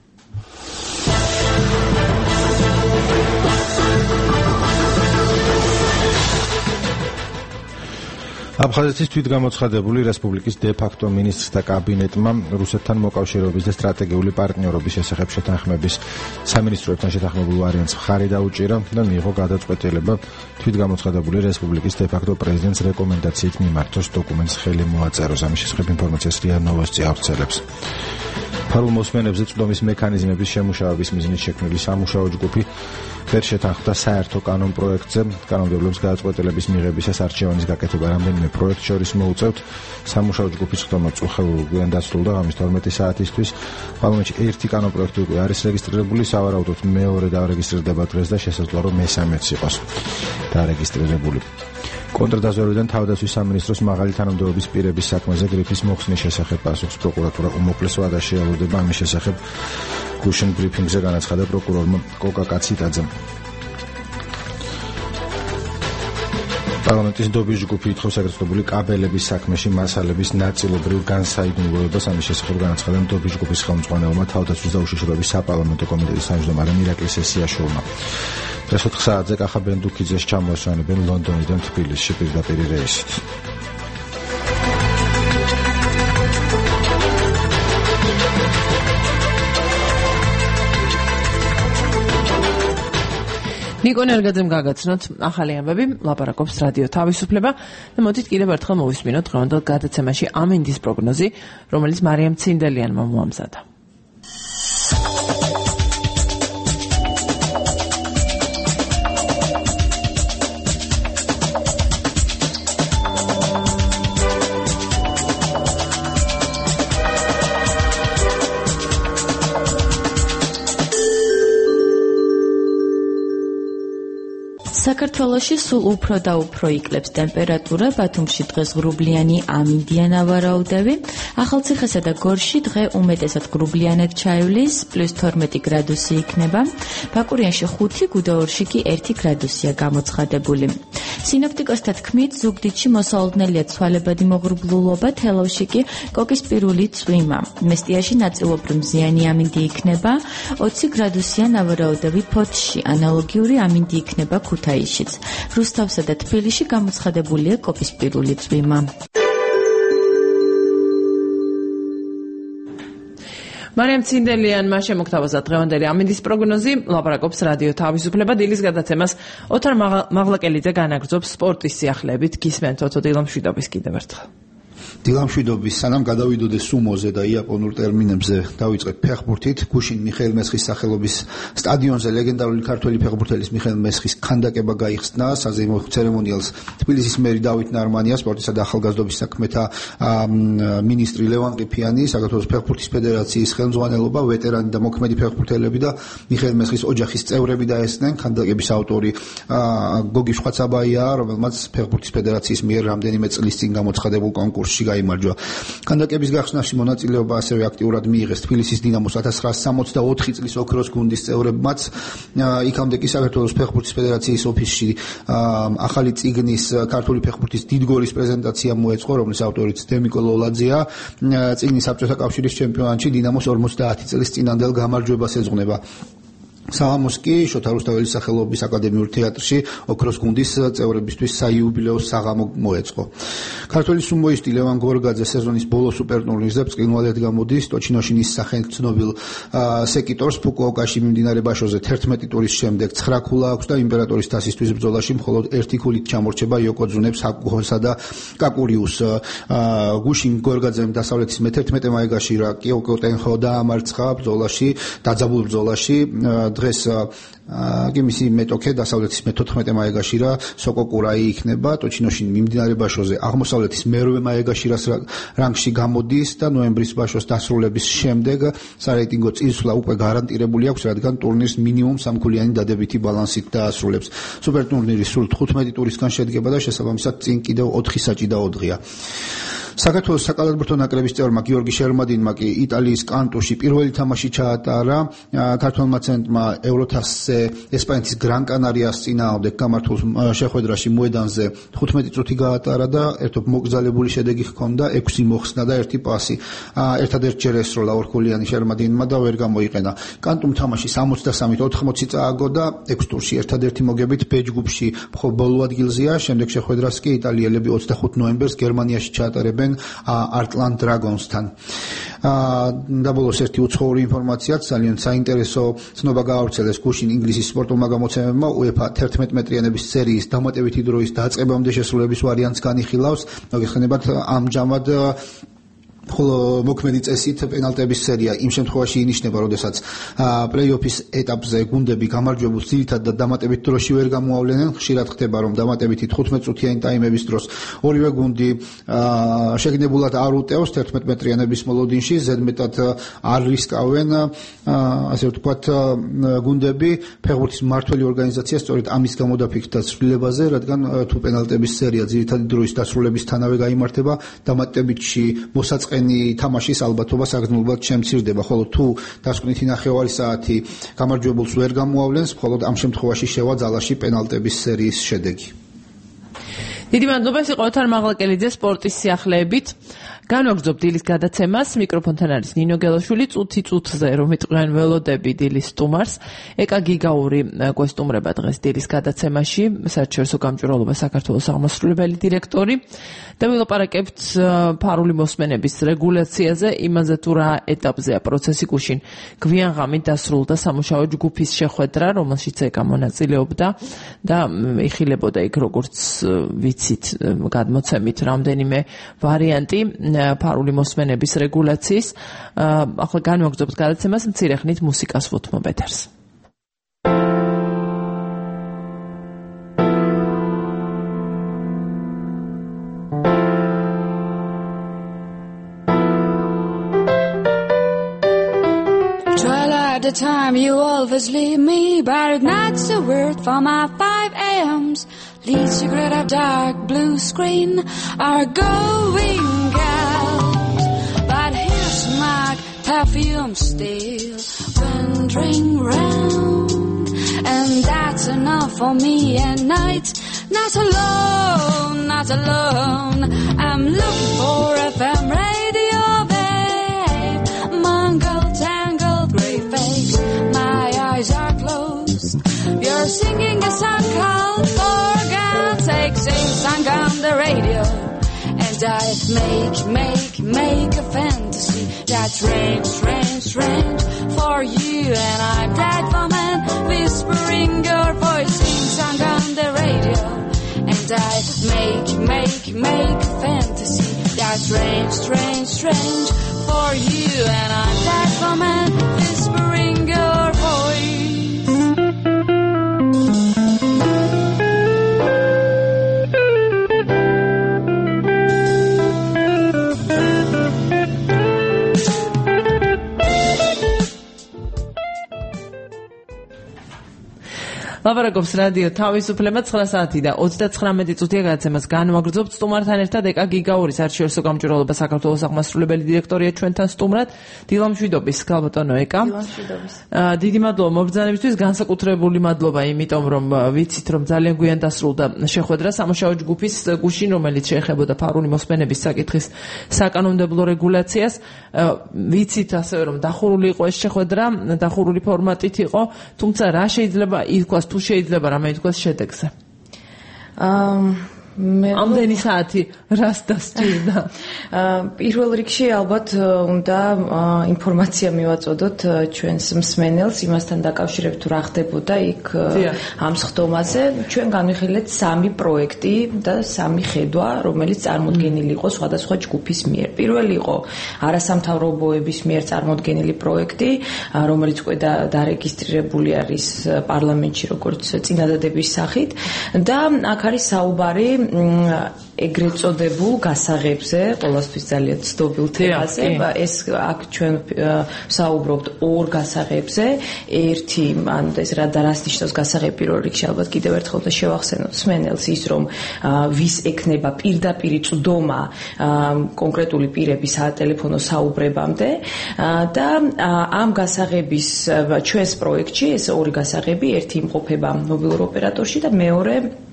Speaker 3: აფხაზეთის თვითგამოცხადებული რესპუბლიკის დე-ფაქტო მინისტრთა კაბინეტმა რუსეთთან მოკავშირეობის და სტრატეგიული პარტნიორობის შესახებ შეთანხმების სამინისტროებთან შეთანხმებულ ვარიანტს მხარი დაუჭირა და მიიღო გადაწყვეტილება თვითგამოცხადებული რესპუბლიკის დე-ფაქტო პრეზიდენტის რეკომენდაციით მიმართოს დოკუმენტს ხელი მოაწეროს. ამის შესახებ ინფორმაციას რია ნოვოსტი ავრცელებს. ფარულ მოსმენებზე წვდომის მექანიზმების შემუშავების მიზნით შექმნილი სამუშაო ჯგუფი ვერ შეთანხმდა საერთო კანონ პროექტზე. კანონმდებლობის გადაწყვეტილების მიღებისას არჩევანის გაკეთება რამდენიმე პროექტ შორის მოუწევთ. სამუშაო ჯგუფის ხდომა წუხეულგვიან დასრულდა ღამის თორმეტი საათისთვის. პარლამენტში ერთი კანონ პროექტი უკვე არის რეგისტრირებული, სავარაუდოდ მეორე დარეგისტრირდება დღეს და შესაძლოა რომ მესამეც იყოს დარეგისტრირებული. კონტრდაზვერვიდან თავდაცვის სამინისტროს მაღალი თანამდებობის პირების საქმეზე გრიფის მოხსნის შესახებ პასუხს პროკურატურა უმოკლეს ვადაში ელოდება. ამის შესახებ გუშინ ბრიფინგზე განაცხადა პროკურორმა კოკა კაციტაძემ. პარლამენტის ნდობის ჯგუფი ითხოვს ეგრეთწოდებული კაბელების საქმეში მასალების ნაწილობრივ განსაიდუმლოებას. ამის შესახებ განაცხადა ნდობის ჯგუფის ხელმძღვანელმა თავდაცვის და უშიშროების საპარლამენტო კომიტეტის თავმჯდომარემ ირაკლი სესიაშვილმა. დღეს ოთხ საათზე კახა ბენდუქიძეს ჩამოესვენებენ ლონდონიდან თბილისში პირდაპირ რეისით. ნიკო ნერგაძემ გაგაცნოთ ახალი ამბები, ლაპარაკობს რადიო თავისუფლება და მოდით კიდევ ერთხელ მოვისმინოთ დღევანდელ გადაცემაში ამინდის პროგნოზი, რომელიც მარიამ ცინდელიანმა მოამზადა.
Speaker 11: საქართველოში სულ უფრო და უფრო იკლებს ტემპერატურა, ბათუმში დღეს ღრუბლიანი ამინდიან ავარაუდები, ახალციხესა და გორში დღე უმეტესად ღრუბლიანად ჩაივლის, პლუს თორმეტი გრადუსი იქნება, ბაკურიანში ხუთი, გუდაურში კი ერთი გრადუსია გამოცხადებული. სინოპტიკოსთა თქმით, ზუგდიდში მოსალოდნელია ცვალებადი მოღრუბლულობა, თელავში კი კოკისპირული წვიმა. მესტიაში ნაწილობრივ მზიანი ამინდი იქნება, ოცი გრადუსიან ავარაუდები ფოთში, ანალოგიური ამინდი იქნება ქუთაისშიც. რუსთავსა და თბილისში გამოცხადებულია კოკისპირული წვიმა. მარიამ ცინდელიანმა შემოგთავაზა დღევანდელი ამინდის პროგნოზი, ლაპარაკობს რადიო თავისუფლება. დილის გადაცემას ოთარ მაღლაკელიძე განაგრძობს სპორტის სიახლეებით. გისმენთ ოთო დილამშვიდობის კიდევ ერთხელ.
Speaker 16: დილამშვიდობის, სანამ გადავიდოდე სუმოზე და იაპონურ ტერმინებზე დავიწყეთ ფეხბურთით. გუშინ მიხეილ მესხის სახელობის სტადიონზე ლეგენდარული ქართველი ფეხბურთელის მიხეილ მესხის ქანდაკება გაიხსნა. საზეიმო ცერემონიალს თბილისის მერი დავით ნარმანია, სპორტისა და ახალგაზრდობის საქმეთა მინისტრი ლევან ყიფიანი, საქართველოს ფეხბურთის ფედერაციის ხელმძღვანელობა, ვეტერანი და მოქმედი ფეხბურთელები და მიხეილ მესხის ოჯახის წევრები დაესწნენ. ქანდაკების ავტორი გოგი შვაცაბაია, რომელმაც ფეხბურთის ფედერაციის მიერ რამდენიმე წლის წინ გამოცხადებულ კონკურსში გაიმარჯვა. ქანდაკების გახსნაში მონაწილეობა ასევე აქტიურად მიიღეს თბილისის დინამოს ათას ცხრაასა სამოცდაოთხი წლის ოქროს გუნდის წევრებმაც. იქამდე კი საქართველოს ფეხბურთის ფედერაციის ოფისში ახალი წიგნის ქართული ფეხბურთის დიდ გოლის პრეზენტაცია მოეწყო, რომლის ავტორიც დემიკო ლოლაძეა. წიგნის საბჭოთა კავშირის ჩემპიონატში დინამოს ორმოცდაათი წლის წინანდელ გამარჯვებას ეძღვნება. საღამოს კი შოთა რუსთაველის სახელობის აკადემიურ თეატრში ოქროს გუნდის წევრებისთვის საიუბილეო საღამო მოეწყო. ქართველი სუმოისტი ლევან გორგაძე სეზონის ბოლო სუპერტურნირზე ბრწყინვალედ გამოდის ტოჩინოშინის სახენ ცნობილ სეკიტორს ფუკუოკაში მიმდინარე ბაშოზე თერთმეტი ტურის შემდეგ ცხრა ქულა აქვს და იმპერატორის თასისთვის ბრძოლაში მხოლოდ ერთი ქულით ჩამორჩება იოკოძუნებს ჰაკუჰოსა და კაკურიუს. გუშინ გორგაძემ დასავლეთის მეთერთმეტე მაიგაში რა კიოკო ტენხო დაამარცხა ბრძოლაში, დაძაბულ ბრძოლაში. დღეს კი მისი მეტოქე დასავლეთის მეთოთხმეტე მაიგაში რა სოკოკურაი იქნება ტოჩინოში მიმდინარე ბაშოზე აღმოსავლეთის მერვე მაიგაშირას რანგში გამოდის და ნოემბრის ბაშოს დასრულების შემდეგ სარეიტინგო წინსვლა უკვე გარანტირებული აქვს, რადგან ტურნირს მინიმუმ სამქულიანი დადებითი ბალანსით დაასრულებს. სუპერტურნირი სულ თხუთმეტი ტურისგან შედგება და შესაბამისად წინ კიდევ ოთხი საჭიდაო დღეა. საქართველოს საკალათბურთო ნაკრების წევრმა გიორგი შერმადინმა კი იტალიის კანტუში პირველი თამაში ჩაატარა. ქართველმა ცენტრმა ევროთასზე ესპანეთის გრან კანარიას წინააღმდეგ გამართულ შეხვედრაში მოედანზე თხუთმეტი წუთი გაატარა და ერთობ მოგზალებული შედეგი ჰქონდა, ექვსი მოხსნა და ერთი პასი. ერთადერთ ჯერ ესროლა ორქულიანი შერმადინმა და ვერ გამოიყენა. კანტუმ თამაში სამოცდასამით ოთხმოცი წააგო და ექვს ტურში ერთადერთი მოგებით ბ ჯგუფში ბოლო ადგილზეა. შემდეგ შეხვედრას კი იტალიელები ოცდახუთ ნოემბერს გერმანიაში ჩაატარებენ Artland Dragonsთან. დაბოლოს ერთი უცხოური ინფორმაციაც ძალიან საინტერესო ცნობა გაავრცელეს გუშინ ინგლისის სპორტულმა გამოცემებმა. UEFA თერთმეტ მეტრიანების სერიის დამატებითი დროის დაწყებამდე შესრულების ვარიანტს განიხილავს. მოგეხსენებათ ამჯამად ხოლო მოქმედი წესით პენალტების სერია იმ შემთხვევაში ინიშნება, როდესაც პლეი-ოფის ეტაპზე გუნდები გამარჯვებულს ძირითად და დამატებით დროში ვერ გამოავლენენ. ხშირად ხდება, რომ დამატებითი თხუთმეტ წუთიანი ტაიმების დროს ორივე გუნდი შეგნებულად არ უტევს თერთმეტ მეტრიანების მოლოდინში, ზედმეტად არ რისკავენ, ასე ვთქვათ, გუნდები. ფეხბურთის მმართველი ორგანიზაცია სწორედ ამის გამო დაფიქრდა ცვლილებაზე, რადგან თუ პენალტების სერია ძირითადი დროის დასრულებისთანავე გაიმართება, დამატებითში მოსაწყენი თამაშის ალბათობა საგრძნობლად შემცირდება, ხოლო თუ დასკვნითი ნახევარი საათი გამარჯვებულს ვერ გამოავლენს, მხოლოდ ამ შემთხვევაში შევა ძალაში პენალტების სერიის შედეგი.
Speaker 2: დიდი მადლობა, ეს იყო ოთარ მაღლაკელიძე სპორტის სიახლეებით. განვაგრძობ დილის გადაცემას. მიკროფონთან არის ნინო გელაშვილი. წუთი წუთზე რომ იტყვიან ველოდები დილის სტუმარს. ეკა გიგაური გვესტუმრება დღეს დილის გადაცემაში, საერთაშორისო გამჭვირვალობა საქართველოს აღმასრულებელი დირექტორი. და ვილაპარაკებთ ფარული მოსმენების რეგულაციაზე, იმაზე თუ რა ეტაპზეა პროცესი. გუშინ გვიან ღამით დასრულდა სამუშაო ჯგუფის შეხვედრა, რომელშიც ეკა მონაწილეობდა და იხილებოდა იქ როგორც ვიცით გადმოცემით რამდენიმე ვარიანტი ფარული მოსმენების რეგულაციის. ახლა განვაგრძობთ გადაცემას, მცირე ხნით მუსიკას ვუთმობ ეთერს.
Speaker 17: At the time you always leave me, but not a word for my five a.m.s. Lead cigarette of dark blue screen are going out, but here's my perfume still wandering round, and that's enough for me at night. Not alone, not alone. I'm looking for a F M radio, babe. Mongol tangle, grey face. My eyes are closed. You're singing a song called For God's sake, sing song on the radio. And I make, make, make a fantasy that's strange, strange, strange for you. And I'm that woman whispering your voice, sing song on the radio. And I make, make, make a fantasy that's strange, strange, strange for you. And I'm that woman whispering your voice.
Speaker 2: ლაპარაკობს რადიო თავისუფლება ცხრა საათი და ოცდათხრამეტი წუთია გადაცემას განვაგრძობთ სტუმართან ერთად ეკა გიგაურის არჩეულსო გამჭვირვალობა საქართველოს აღმასრულებელი დირექტორია ჩვენთან სტუმრად დილა მშვიდობის ქალბატონო ეკა.
Speaker 10: დილა მშვიდობის.
Speaker 2: დიდი მადლობა მობრძანებისთვის, განსაკუთრებული მადლობა იმიტომ რომ ვიცით რომ ძალიან გვიან დასრულდა შეხვედრა სამუშაო ჯგუფის გუშინ რომელიც შეეხებოდა ფარული მოსმენების საკითხის საკანონმდებლო რეგულაციას. ვიცით ასევე რომ დახურული იყო ეს შეხვედრა, დახურული ფორმატით იყო, თუმცა რა შეიძლება ითქვას თუ შეიძლება რამე ითქვას შედეგზე? აა მე ამდენი საათი რას დასჭირდა?
Speaker 11: პირველ რიგში ალბათ უნდა ინფორმაცია მივაწოდოთ ჩვენს მსმენელს იმასთან დაკავშირებით თუ რა ხდებოდა იქ ამ სხდომაზე. ჩვენ განვიხილეთ სამი პროექტი და სამი ხედვა, რომელიც წარმოდგენილი იყო სხვადასხვა ჯგუფის მიერ. პირველი იყო არასამთავრობოების მიერ წარმოდგენილი პროექტი, რომელიც უკვე დარეგისტრირებული არის პარლამენტში როგორც წინადადების სახით და აქ არის საუბარი ეგრეთ წოდებულ გასაღებზე, ყოველთვის ძალიან ცნობილ თემაზე. ეს აქ ჩვენ საუბრობთ ორ გასაღებზე. ერთი, ანუ ეს რა და რას ნიშნავს გასაღები პირველ რიგში, ალბათ კიდევ ერთხელ და შევახსენოთ მსმენელს ის, რომ ვის ექნება პირდაპირი წვდომა კონკრეტული პირების სატელეფონო საუბრებამდე და ამ გასაღების ჩვენს პროექტში ეს ორი გასაღები, ერთი იმყოფება მობილურ ოპერატორში და მეორე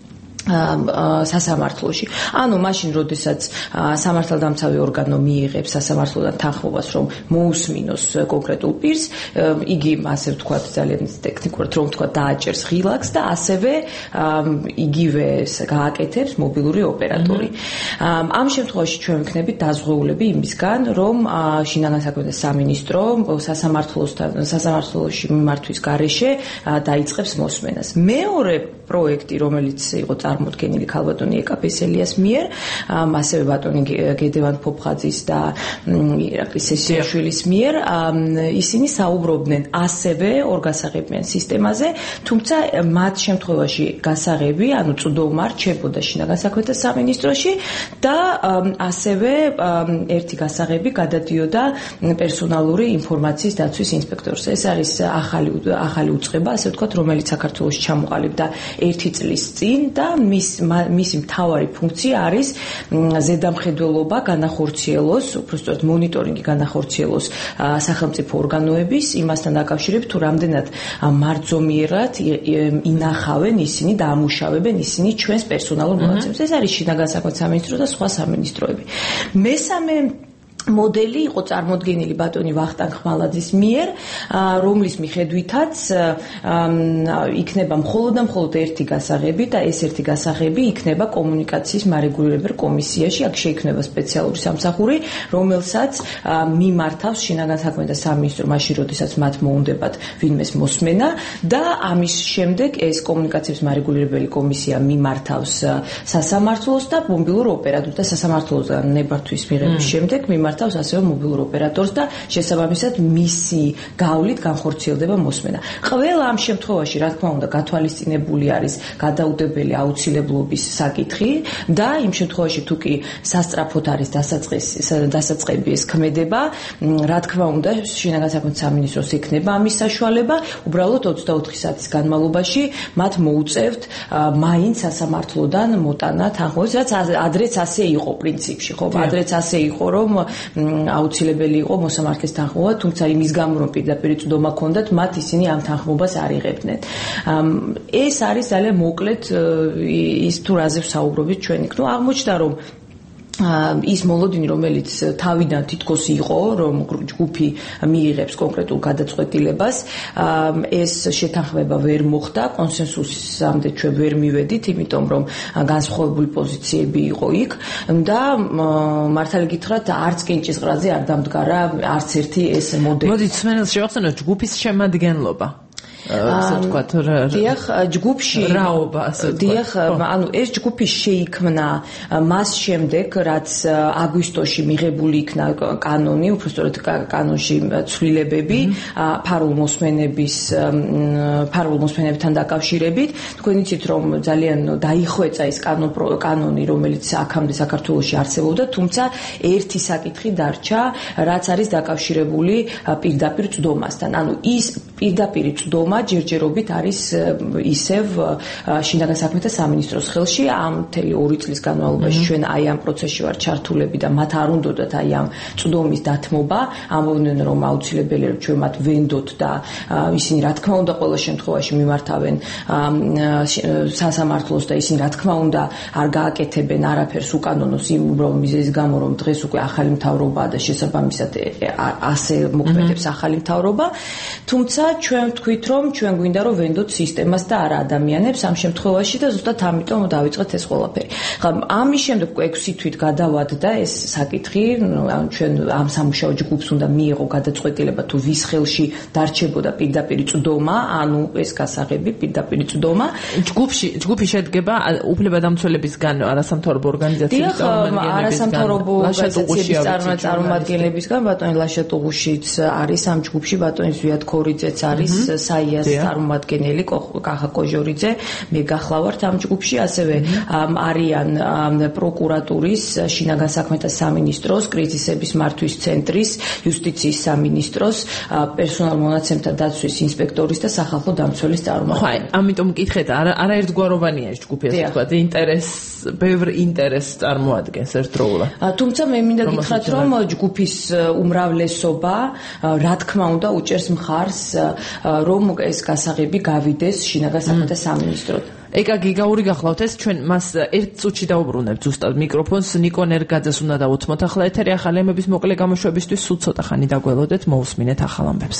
Speaker 11: სასამართლოში. ანუ მაშინ, როდესაც სამართალდამცავი ორგანო მიიღებს სასამართლოდან თანხმობას, რომ მოусმინოს კონკრეტულ პირს, იგი ასე ვთქვათ, ძალიან ტექნიკურად რომ ვთქვათ, დააჭერს ღილაკს და ასევე იგივე გააკეთებს მობილური ოპერატორი. ამ შემთხვევაში ჩვენ ვიქნებით დაზღვეულები იმისგან, რომ შინაგან საქმეთა სამინისტრო სასამართლოსთან სასამართლოში მიმართვის გარეშე დაიწყებს მოსმენას. მეორე პროექტი, რომელიც იყო წარმოდგენილი ქალბატონი ეკა ბესელიას მიერ, ასევე ბატონი გედევან ფოფხაძის და ირაკლი სესიაშვილის მიერ, ისინი საუბრობდნენ ასევე ორ გასაღებიან სისტემაზე, თუმცა მათ შემთხვევაში გასაღები, ანუ წვდომა რჩებოდა შინაგან საქმეთა სამინისტროში და ასევე ერთი გასაღები გადადიოდა პერსონალური ინფორმაციის დაცვის ინსპექტორს. ეს არის ახალი ახალი უწყება, ასე ვთქვათ, რომელიც საქართველოში ჩამოყალიბდა ერთი წლის წინ და მის მისი მთავარი ფუნქცია არის ზედამხედველობა განახორციელოს, უბრალოდ მონიტორინგი განახორციელოს სახელმწიფო ორგანოების იმასთან დაკავშირებით თუ რამდენად მარძომიერად ინახავენ ისინი და ამუშავებენ ისინი ჩვენს პერსონალურ მონაცემებს. ეს არის შინაგან საქმეთა სამინისტრო და სხვა სამინისტროები. მესამე მოდელი იყო წარმოდგენილი ბატონი ვახტანგ ხმალაძის მიერ, რომლის მიხედვითაც იქნება მხოლოდ და მხოლოდ ერთი გასაღები და ეს ერთი გასაღები იქნება კომუნიკაციის მარეგულირებელ კომისიაში. აქ შეიქმნება სპეციალური სამსახური, რომელსაც მიმართავს შინაგან საქმეთა სამინისტრო მაშინ, როდესაც მათ მოუნდებათ ვინმეს მოსმენა და ამის შემდეგ ეს კომუნიკაციის მარეგულირებელი კომისია მიმართავს სასამართლოს და მობილურ ოპერატორს და სასამართლოსგან ნებართვის მიღების შემდეგ მიმართავს მართავს ასევე მობილურ ოპერატორს და შესაბამისად მისი გავლით განხორციელდება მოსმენა. ყველა ამ შემთხვევაში, რა თქმა უნდა, გათვალისწინებული არის გადაუდებელი აუცილებლობის საკითხი და იმ შემთხვევაში თუ კი სასწრაფოდ არის დასაწყები ეს ქმედება, რა თქმა უნდა, შინაგან საქმეთა სამინისტროს ექნება ამის საშუალება, უბრალოდ ოცდაოთხი საათის განმავლობაში მათ მოუწევთ მაინც სასამართლოდან მოტანა თანხმობის, რაც ადრეც ასე იყო პრინციპში, ხო? ადრეც ასე იყო, რომ აუცილებელი იყო მოსამართლეს თანხმობა, თუმცა იმის გამო რომ პირდაპირ წვდომა ჰქონდათ, მათ ისინი ამ თანხმობას არ იღებდნენ. ეს არის ძალიან მოკლედ ის თუ რაზე ვსაუბრობთ ჩვენ იქ. ნუ აღმოჩნდა რომ ის მოლოდინი, რომელიც თავიდან თითქოს იყო, რომ ჯგუფი მიიღებს კონკრეტულ გადაწყვეტილებას, ეს შეთანხმება ვერ მოხდა, კონსენსუსამდე ჩვენ ვერ მივედით, იმიტომ რომ განსხვავებული პოზიციები იყო იქ და მართალი გითხრათ, არც კენჭისყრაზე არ დამდგარა არც ერთი ეს მოდელი.
Speaker 2: მოდით მსმენელს შევახსენოთ ჯგუფის შემადგენლობა. ასე ვთქვათ,
Speaker 11: დიახ, ჯგუფში
Speaker 2: რაობა, ასე ვთქვათ.
Speaker 11: დიახ, ანუ ეს ჯგუფი შეიქმნა მას შემდეგ, რაც აგვისტოში მიღებული იქნა კანონი, უბრალოდ კანონში ცვლილებები ფარულ მოსმენების ფარულ მოსმენებთან დაკავშირებით. თქვენ იცით, რომ ძალიან დაიხვეწა ეს კანონი, რომელიც აქამდე საქართველოში არსებობდა, თუმცა ერთი საკითხი დარჩა, რაც არის დაკავშირებული პირდაპირ წვდომასთან. ანუ ის პირდაპირ წვდომა
Speaker 18: პროგრამა ჯერჯერობით არის ისევ შინაგან საქმეთა სამინისტროს ხელში. ამ მთელი ორი წლის განმავლობაში ჩვენ აი ამ პროცესში ვარ ჩართულები და მათ არ უნდათ აი ამ წვდომის დათმობა. ამბობდნენ რომ აუცილებელია რომ ჩვენ მათ ვენდოთ და ისინი რა თქმა უნდა ყოველ შემთხვევაში მიმართავენ სასამართლოს და ისინი რა თქმა უნდა არ გააკეთებენ არაფერს უკანონოს იმ უბრალოდ მიზეზის გამო რომ დღეს უკვე ახალი მთავრობაა და შესაბამისად ასე მოქმედებს ახალი მთავრობა. თუმცა ჩვენ ვთქვით რომ ჩვენ გვინდა რომ ვენდოთ სისტემას და არა ადამიანებს ამ შემთხვევაში და ზუსტად ამიტომ დავიწყეთ ეს ყველაფერი. ხა ამის შემდეგ ექვსი თვით გადავადდა ეს საკითხი, ჩვენ ამ სამუშაო ჯგუფს უნდა მიიღო გადაწყვეტილება თუ ვის ხელში დარჩებოდა პირდაპირ წვდომა, ანუ ეს გასაღები პირდაპირ წვდომა.
Speaker 2: ჯგუფში ჯგუფი შედგება უფლებადამცველებისგან, არასამთავრობო ორგანიზაციების
Speaker 18: წარმომადგენლებისგან. არასამთავრობო ორგანიზაციების წარმომადგენლებისგან, ბატონი ლაშატუღუშიც არის ამ ჯგუფში, ბატონი ზვიად ქორიძეც არის, საიას წარმომადგენელი, კახა კოჟორიძე, მე გახლავართ ამ ჯგუფში, ასევე არიან პროკურატურის, შინაგან საქმეთა სამინისტროს, კრიზისების მართვის ცენტრის, იუსტიციის სამინისტროს, პერსონალ მონაცემთა დაცვის ინსპექტორის და სახალხო დამცველის წარმომადგენელი.
Speaker 2: ხო, ამიტომ მკითხეთ, არაერთგვაროვანია ეს ჯგუფი, ასე ვთქვათ, ინტერეს, ბევრ ინტერესს წარმოადგენს ერთდროულად.
Speaker 18: თუმცა მე მინდა გითხრათ, რომ ჯგუფის უმრავლესობა, რა თქმა უნდა, უჭერს მხარს, რომ ეს გასაღები გავიდეს შინაგან საქმეთა სამინისტროდ.
Speaker 2: ეკა გიგაური გახლავთ ეს ჩვენ მას ერთ წუთში დაუბრუნებთ ზუსტად მიკროფონს ნიკო ნერგაძეს უნდა დავუთმოთ ახლა ეთერი ახალი ამების მოკლე გამოშვებისთვის სულ ცოტა ხანი დაგველოდეთ მოусმინეთ ახალ ამბებს.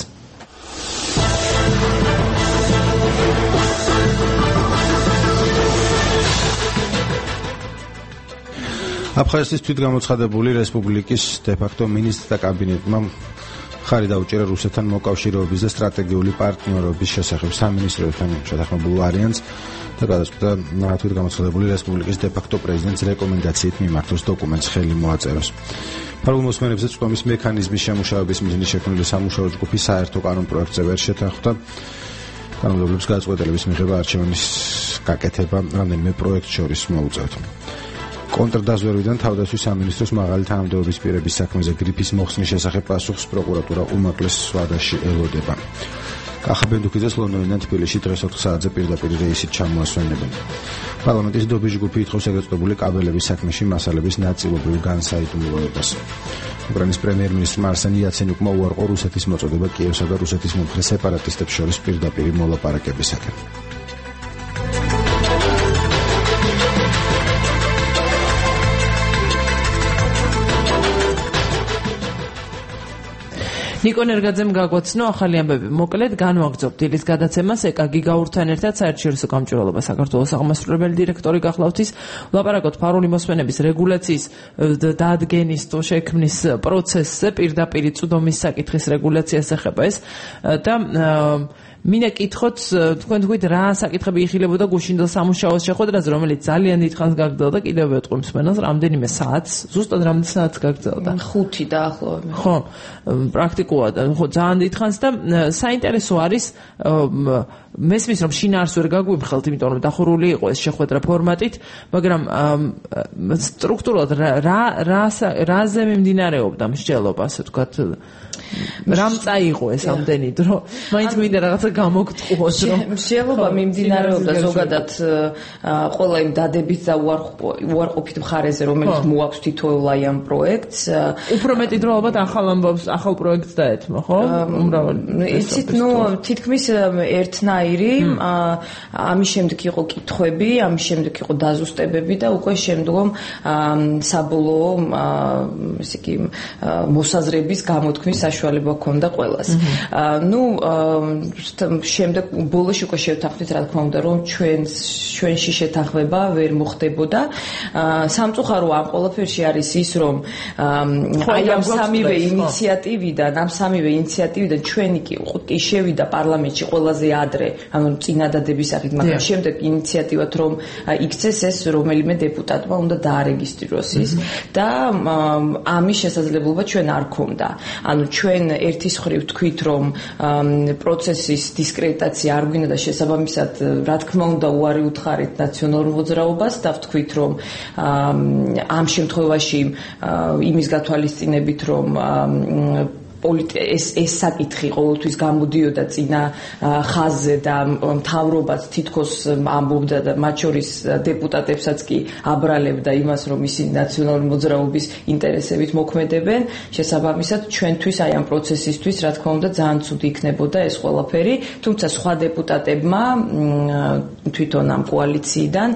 Speaker 3: აფხაზეთის თვითგამოცხადებული რესპუბლიკის დე-ფაქტო მინისტრთა კაბინეტმა ხარი დაუჭერა რუსეთთან მოკავშირეობის და სტრატეგიული პარტნიორობის შესახებ სამინისტროებთან შეთანხმებულ ვარიანტს და გადაწყვიტა თვითგამოცხადებული რესპუბლიკის დე-ფაქტო პრეზიდენტის რეკომენდაციით მიმართოს დოკუმენტს ხელი მოაწეროს. ფარულ მოსმენებზე წვდომის მექანიზმის შემუშავების მიზნით შექმნილი სამუშაო ჯგუფი საერთო კანონ პროექტზე ვერ შეთანხმდა. კანონმდებლობის გადაწყვეტილების მიღება არჩევანის გაკეთება რამდენიმე პროექტს შორის მოუწევთ. კონტრდაზვერვიდან თავდაცვის სამინისტროს მაღალი თანამდებობის პირების საქმეზე გრიფის მოხსნის შესახებ პასუხს პროკურატურა უმაღლეს ვადაში ელოდება. კახა ბენდუქიძეს ლონდონიდან თბილისში დღეს ოთხ საათზე პირდაპირ რეისით ჩამოასვენებენ. პარლამენტის დობის ჯგუფი ითხოვს ეგრეთწოდებული კაბელების საქმეში მასალების ნაწილობრივ განსაიდუმლოებას. უკრაინის პრემიერ-მინისტრმა არსენ იაცენიუკმა უარყო რუსეთის მოწოდება კიევსა და რუსეთის მომხრე სეპარატისტებს შორის პირდაპირ მოლაპარაკებისაკენ.
Speaker 2: ნიკო ნერგაძემ გაგვაცნო ახალი ამბები. მოკლედ განვაგრძობთ დილის გადაცემას ეკა გიგაურთან ერთად საერთაშორისო გამჭვირვალობა საქართველოს აღმასრულებელი დირექტორი გახლავთ ის ვლაპარაკობთ ფარული მოსმენების რეგულაციის დადგენის თუ შექმნის პროცესზე პირდაპირ წვდომის საკითხის რეგულაციას ეხება ეს და მინდა კითხოთ თქვენ თქვით რა საკითხები იხილებოდა გუშინდელ სამუშაოს შეხვედრაზე რომელიც ძალიან დიდხანს გაგრძელდა კიდევ ვეტყვი მსმენელს რამდენიმე საათს ზუსტად რამდენი საათს გაგრძელდა
Speaker 18: ხუთი დაახლოებით
Speaker 2: ხო პრაქტიკულად ხო ძალიან დიდხანს და საინტერესო არის მესმის რომ შინაარს ვერ გაგვიფხელთ იმიტომ რომ დახურული იყო ეს შეხვედრა ფორმატით მაგრამ სტრუქტურულად რა რაზე მიმდინარეობდა მსჯელობა ასე ვთქვათ რამ წაიღო ეს ამდენი დრო მაინც მინდა რაღაცა გამოგწყუოთ რომ
Speaker 18: მსჯელობა მიმდინარეობდა ზოგადად ყველა იმ დადებით და უარყოფით მხარეზე რომელიც მოაქვს თითოეულ აი ამ პროექტს
Speaker 2: უფრო მეტი დრო ალბათ ახალ ამბავს ახალ პროექტს დაეთმო ხო უმრავი
Speaker 18: იცით ნუ თითქმის ერთნაირი ამის შემდეგ იყო კითხვები ამის შემდეგ იყო დაზუსტებები და უკვე შემდგომ საბოლოო ესე იგი მოსაზრების გამოთქმის საშუალება ჰქონდა ყველას. ნუ შემდეგ ბოლოში უკვე შევთანხმდით რა თქმა უნდა რომ ჩვენ ჩვენში შეთანხმება ვერ მოხდებოდა. სამწუხარო ამ ყველაფერში არის ის რომ აი ამ სამივე ინიციატივიდან ამ სამივე ინიციატივიდან ჩვენი კი შევიდა პარლამენტში ყველაზე ადრე ანუ წინადადების სახით მაგრამ შემდეგ ინიციატივად რომ იქცეს ეს რომელიმე დეპუტატმა უნდა დაარეგისტრიროს ის და ამის შესაძლებლობა ჩვენ არ ქონდა. ანუ ჩვენ ერთის მხრივ თქვით რომ პროცესის დისკრედიტაცია არ გვინდა და შესაბამისად რა თქმა უნდა უარი უთხარით ნაციონალურ მოძრაობას და ვთქვით რომ ამ შემთხვევაში იმის გათვალისწინებით რომ ეს ეს საკითხი ყოველთვის გამოდიოდა წინა ხაზზე და მთავრობაც თითქოს ამბობდა და მათ შორის დეპუტატებსაც კი აბრალებდა იმას, რომ ისინი ნაციონალური მოძრაობის ინტერესებით მოქმედებენ. შესაბამისად, ჩვენთვის აი ამ პროცესისთვის, რა თქმა უნდა, ძალიან ცუდი იქნებოდა ეს ყველაფერი, თუმცა სხვა დეპუტატებმა თვითონ ამ კოალიციიდან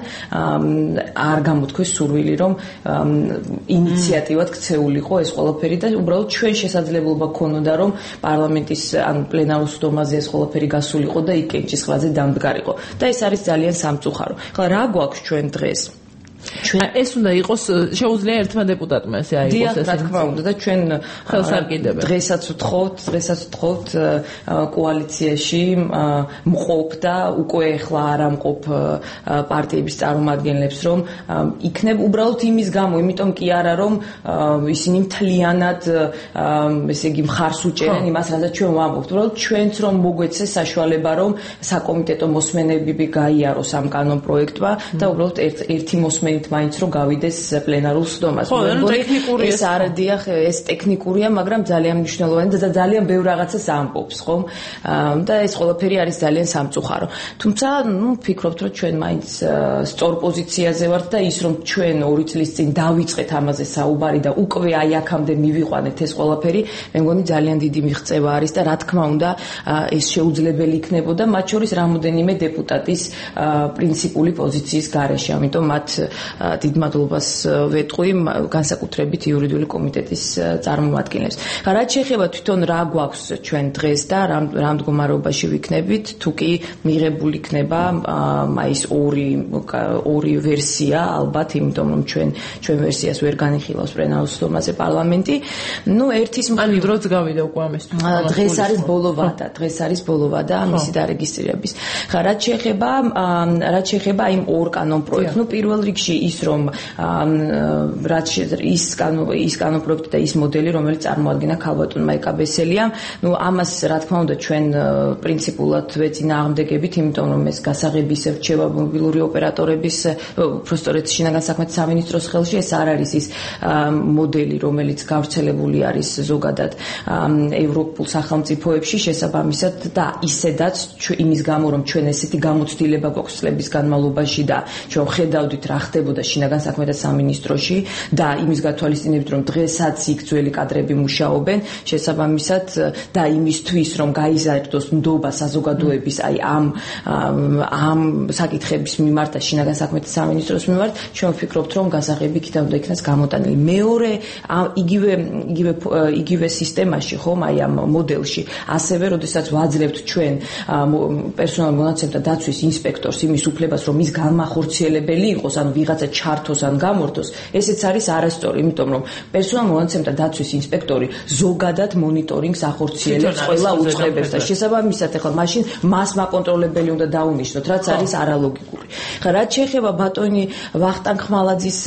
Speaker 18: არ გამოთქვეს სურვილი, რომ ინიციატივად ქცეულიყო ეს ყველაფერი და უბრალოდ ჩვენ შესაძლებლობა გქონოდა, რომ პარლამენტის ან პლენარულ სხდომაზე ეს ყველაფერი გასულიყო და იქ კენჭისყრაზე დამდგარიყო. და ეს არის ძალიან სამწუხარო. ახლა რა გვაქვს ჩვენ დღეს?
Speaker 2: ეს უნდა იყოს შეუძლია ერთმა დეპუტატმა ესე აიღოს
Speaker 18: ეს. რა თქმა უნდა და ჩვენ
Speaker 2: ხელსარგებელია.
Speaker 18: დღესაც ვთხოვთ, დღესაც ვთხოვთ კოალიციაში მყოფ და უკვე ახლა არ ამყოფ პარტიების წარმომადგენლებს, რომ იქნებ უბრალოდ იმის გამო, იმიტომ კი არა რომ ისინი მთლიანად ესე იგი მხარს უჭერენ იმას, რაზეც ჩვენ ვამბობთ. უბრალოდ ჩვენც რომ მოგვეცეს საშუალება, რომ საკომიტეტო მოსმენები გაიაროს ამ კანონ პროექტმა და უბრალოდ ერთი მოსმენით მაინც რომ გავიდეს პლენარულ სხდომას. ეს არ დიახ, ეს ტექნიკურია, მაგრამ ძალიან მნიშვნელოვანი და ძალიან ბევრ რაღაცას ამბობს, ხომ? და ეს ყველაფერი არის ძალიან სამწუხარო. თუმცა, ნუ ვფიქრობთ, რომ ჩვენ მაინც სწორ პოზიციაზე ვართ და ის რომ ჩვენ ორი წლის წინ დავიწყეთ ამაზე საუბარი და უკვე აი აქამდე მივიყვანეთ ეს ყველაფერი, მე მგონი ძალიან დიდი მიღწევა არის და რა თქმა უნდა, ეს შეუძლებელი იქნებოდა მათ შორის რამოდენიმე დეპუტატის პრინციპული პოზიციის გარეშე. ამიტომ მათ დიდ მადლობას ვეტყვი განსაკუთრებით იურიდიული კომიტეტის წარმომადგენლებს. რაც შეეხება თვითონ რა გვაქვს ჩვენ დღეს და რა მდგომარეობაში ვიქნებით, თუ კი მიღებული იქნება მაის ორი ორი ვერსია, ალბათ, იმიტომ რომ ჩვენ ჩვენ ვერსიას ვერ განიხილავს პლენარულ სხდომაზე პარლამენტი. ნუ ერთის
Speaker 2: ან დროც გავიდა უკვე ამისთვის.
Speaker 18: დღეს არის ბოლო ვადა, დღეს არის ბოლო ვადა მისი დარეგისტრირების. ხა რაც შეეხება რაც შეეხება იმ ორ კანონ პროექტს, ნუ პირველ რიგში ის რომ რაც ის კანონ ის კანონ პროექტი და ის მოდელი, რომელიც წარმოადგენა ქალბატონმა ეკაბესელიამ, ნუ ამას რა თქმა უნდა ჩვენ პრინციპულად ვეწინააღმდეგებით, იმიტომ რომ ეს გასაღები ისევ რჩება მობილური ოპერატორების უბრალოდ შინაგან საქმეთა სამინისტროს ხელში. ეს არ არის ის მოდელი, რომელიც გავრცელებული არის ზოგადად ევროპულ სახელმწიფოებში, შესაბამისად და ისედაც იმის გამო რომ ჩვენ ესეთი გამოცდილება გვაქვს წლების განმავლობაში და ჩვენ ხედავდით რა ხდებოდა შინაგან საქმეთა სამინისტროში და იმის გათვალისწინებით რომ დღესაც იქ ძველი კადრები მუშაობენ, შესაბამისად და იმისთვის რომ გაიზარდოს ნდობა საზოგადოების აი ამ ამ საკითხების მიმართ და შინაგან საქმეთა სამინისტროს მიმართ, ჩვენ ვფიქრობთ რომ გასაღები იქიდან უნდა იქნას გამოტანილი. მეორე იგივე იგივე იგივე სისტემაში ხომ აი ამ მოდელში ასევე როდესაც ვაძლევთ ჩვენ პერსონალურ მონაცემთა დაცვის ინსპექტორს იმის უფლებას რომ ის განმახორციელებელი იყოს, ანუ ვიღაცა ჩართოს ან გამორთოს, ესეც არის არასწორი, იმიტომ რომ პერსონალურ მონაცემთა დაცვის ინსპექტორი ზოგადად მონიტორინგს ახორციელებს ყველა უწყებებს და შესაბამისად ახლა მაშინ მას მაკონტროლებელი უნდა დაუნიშნოთ, რაც არის არალოგიკური. ხა რაც შეეხება ბატონი ვახტანგ ხმალაძის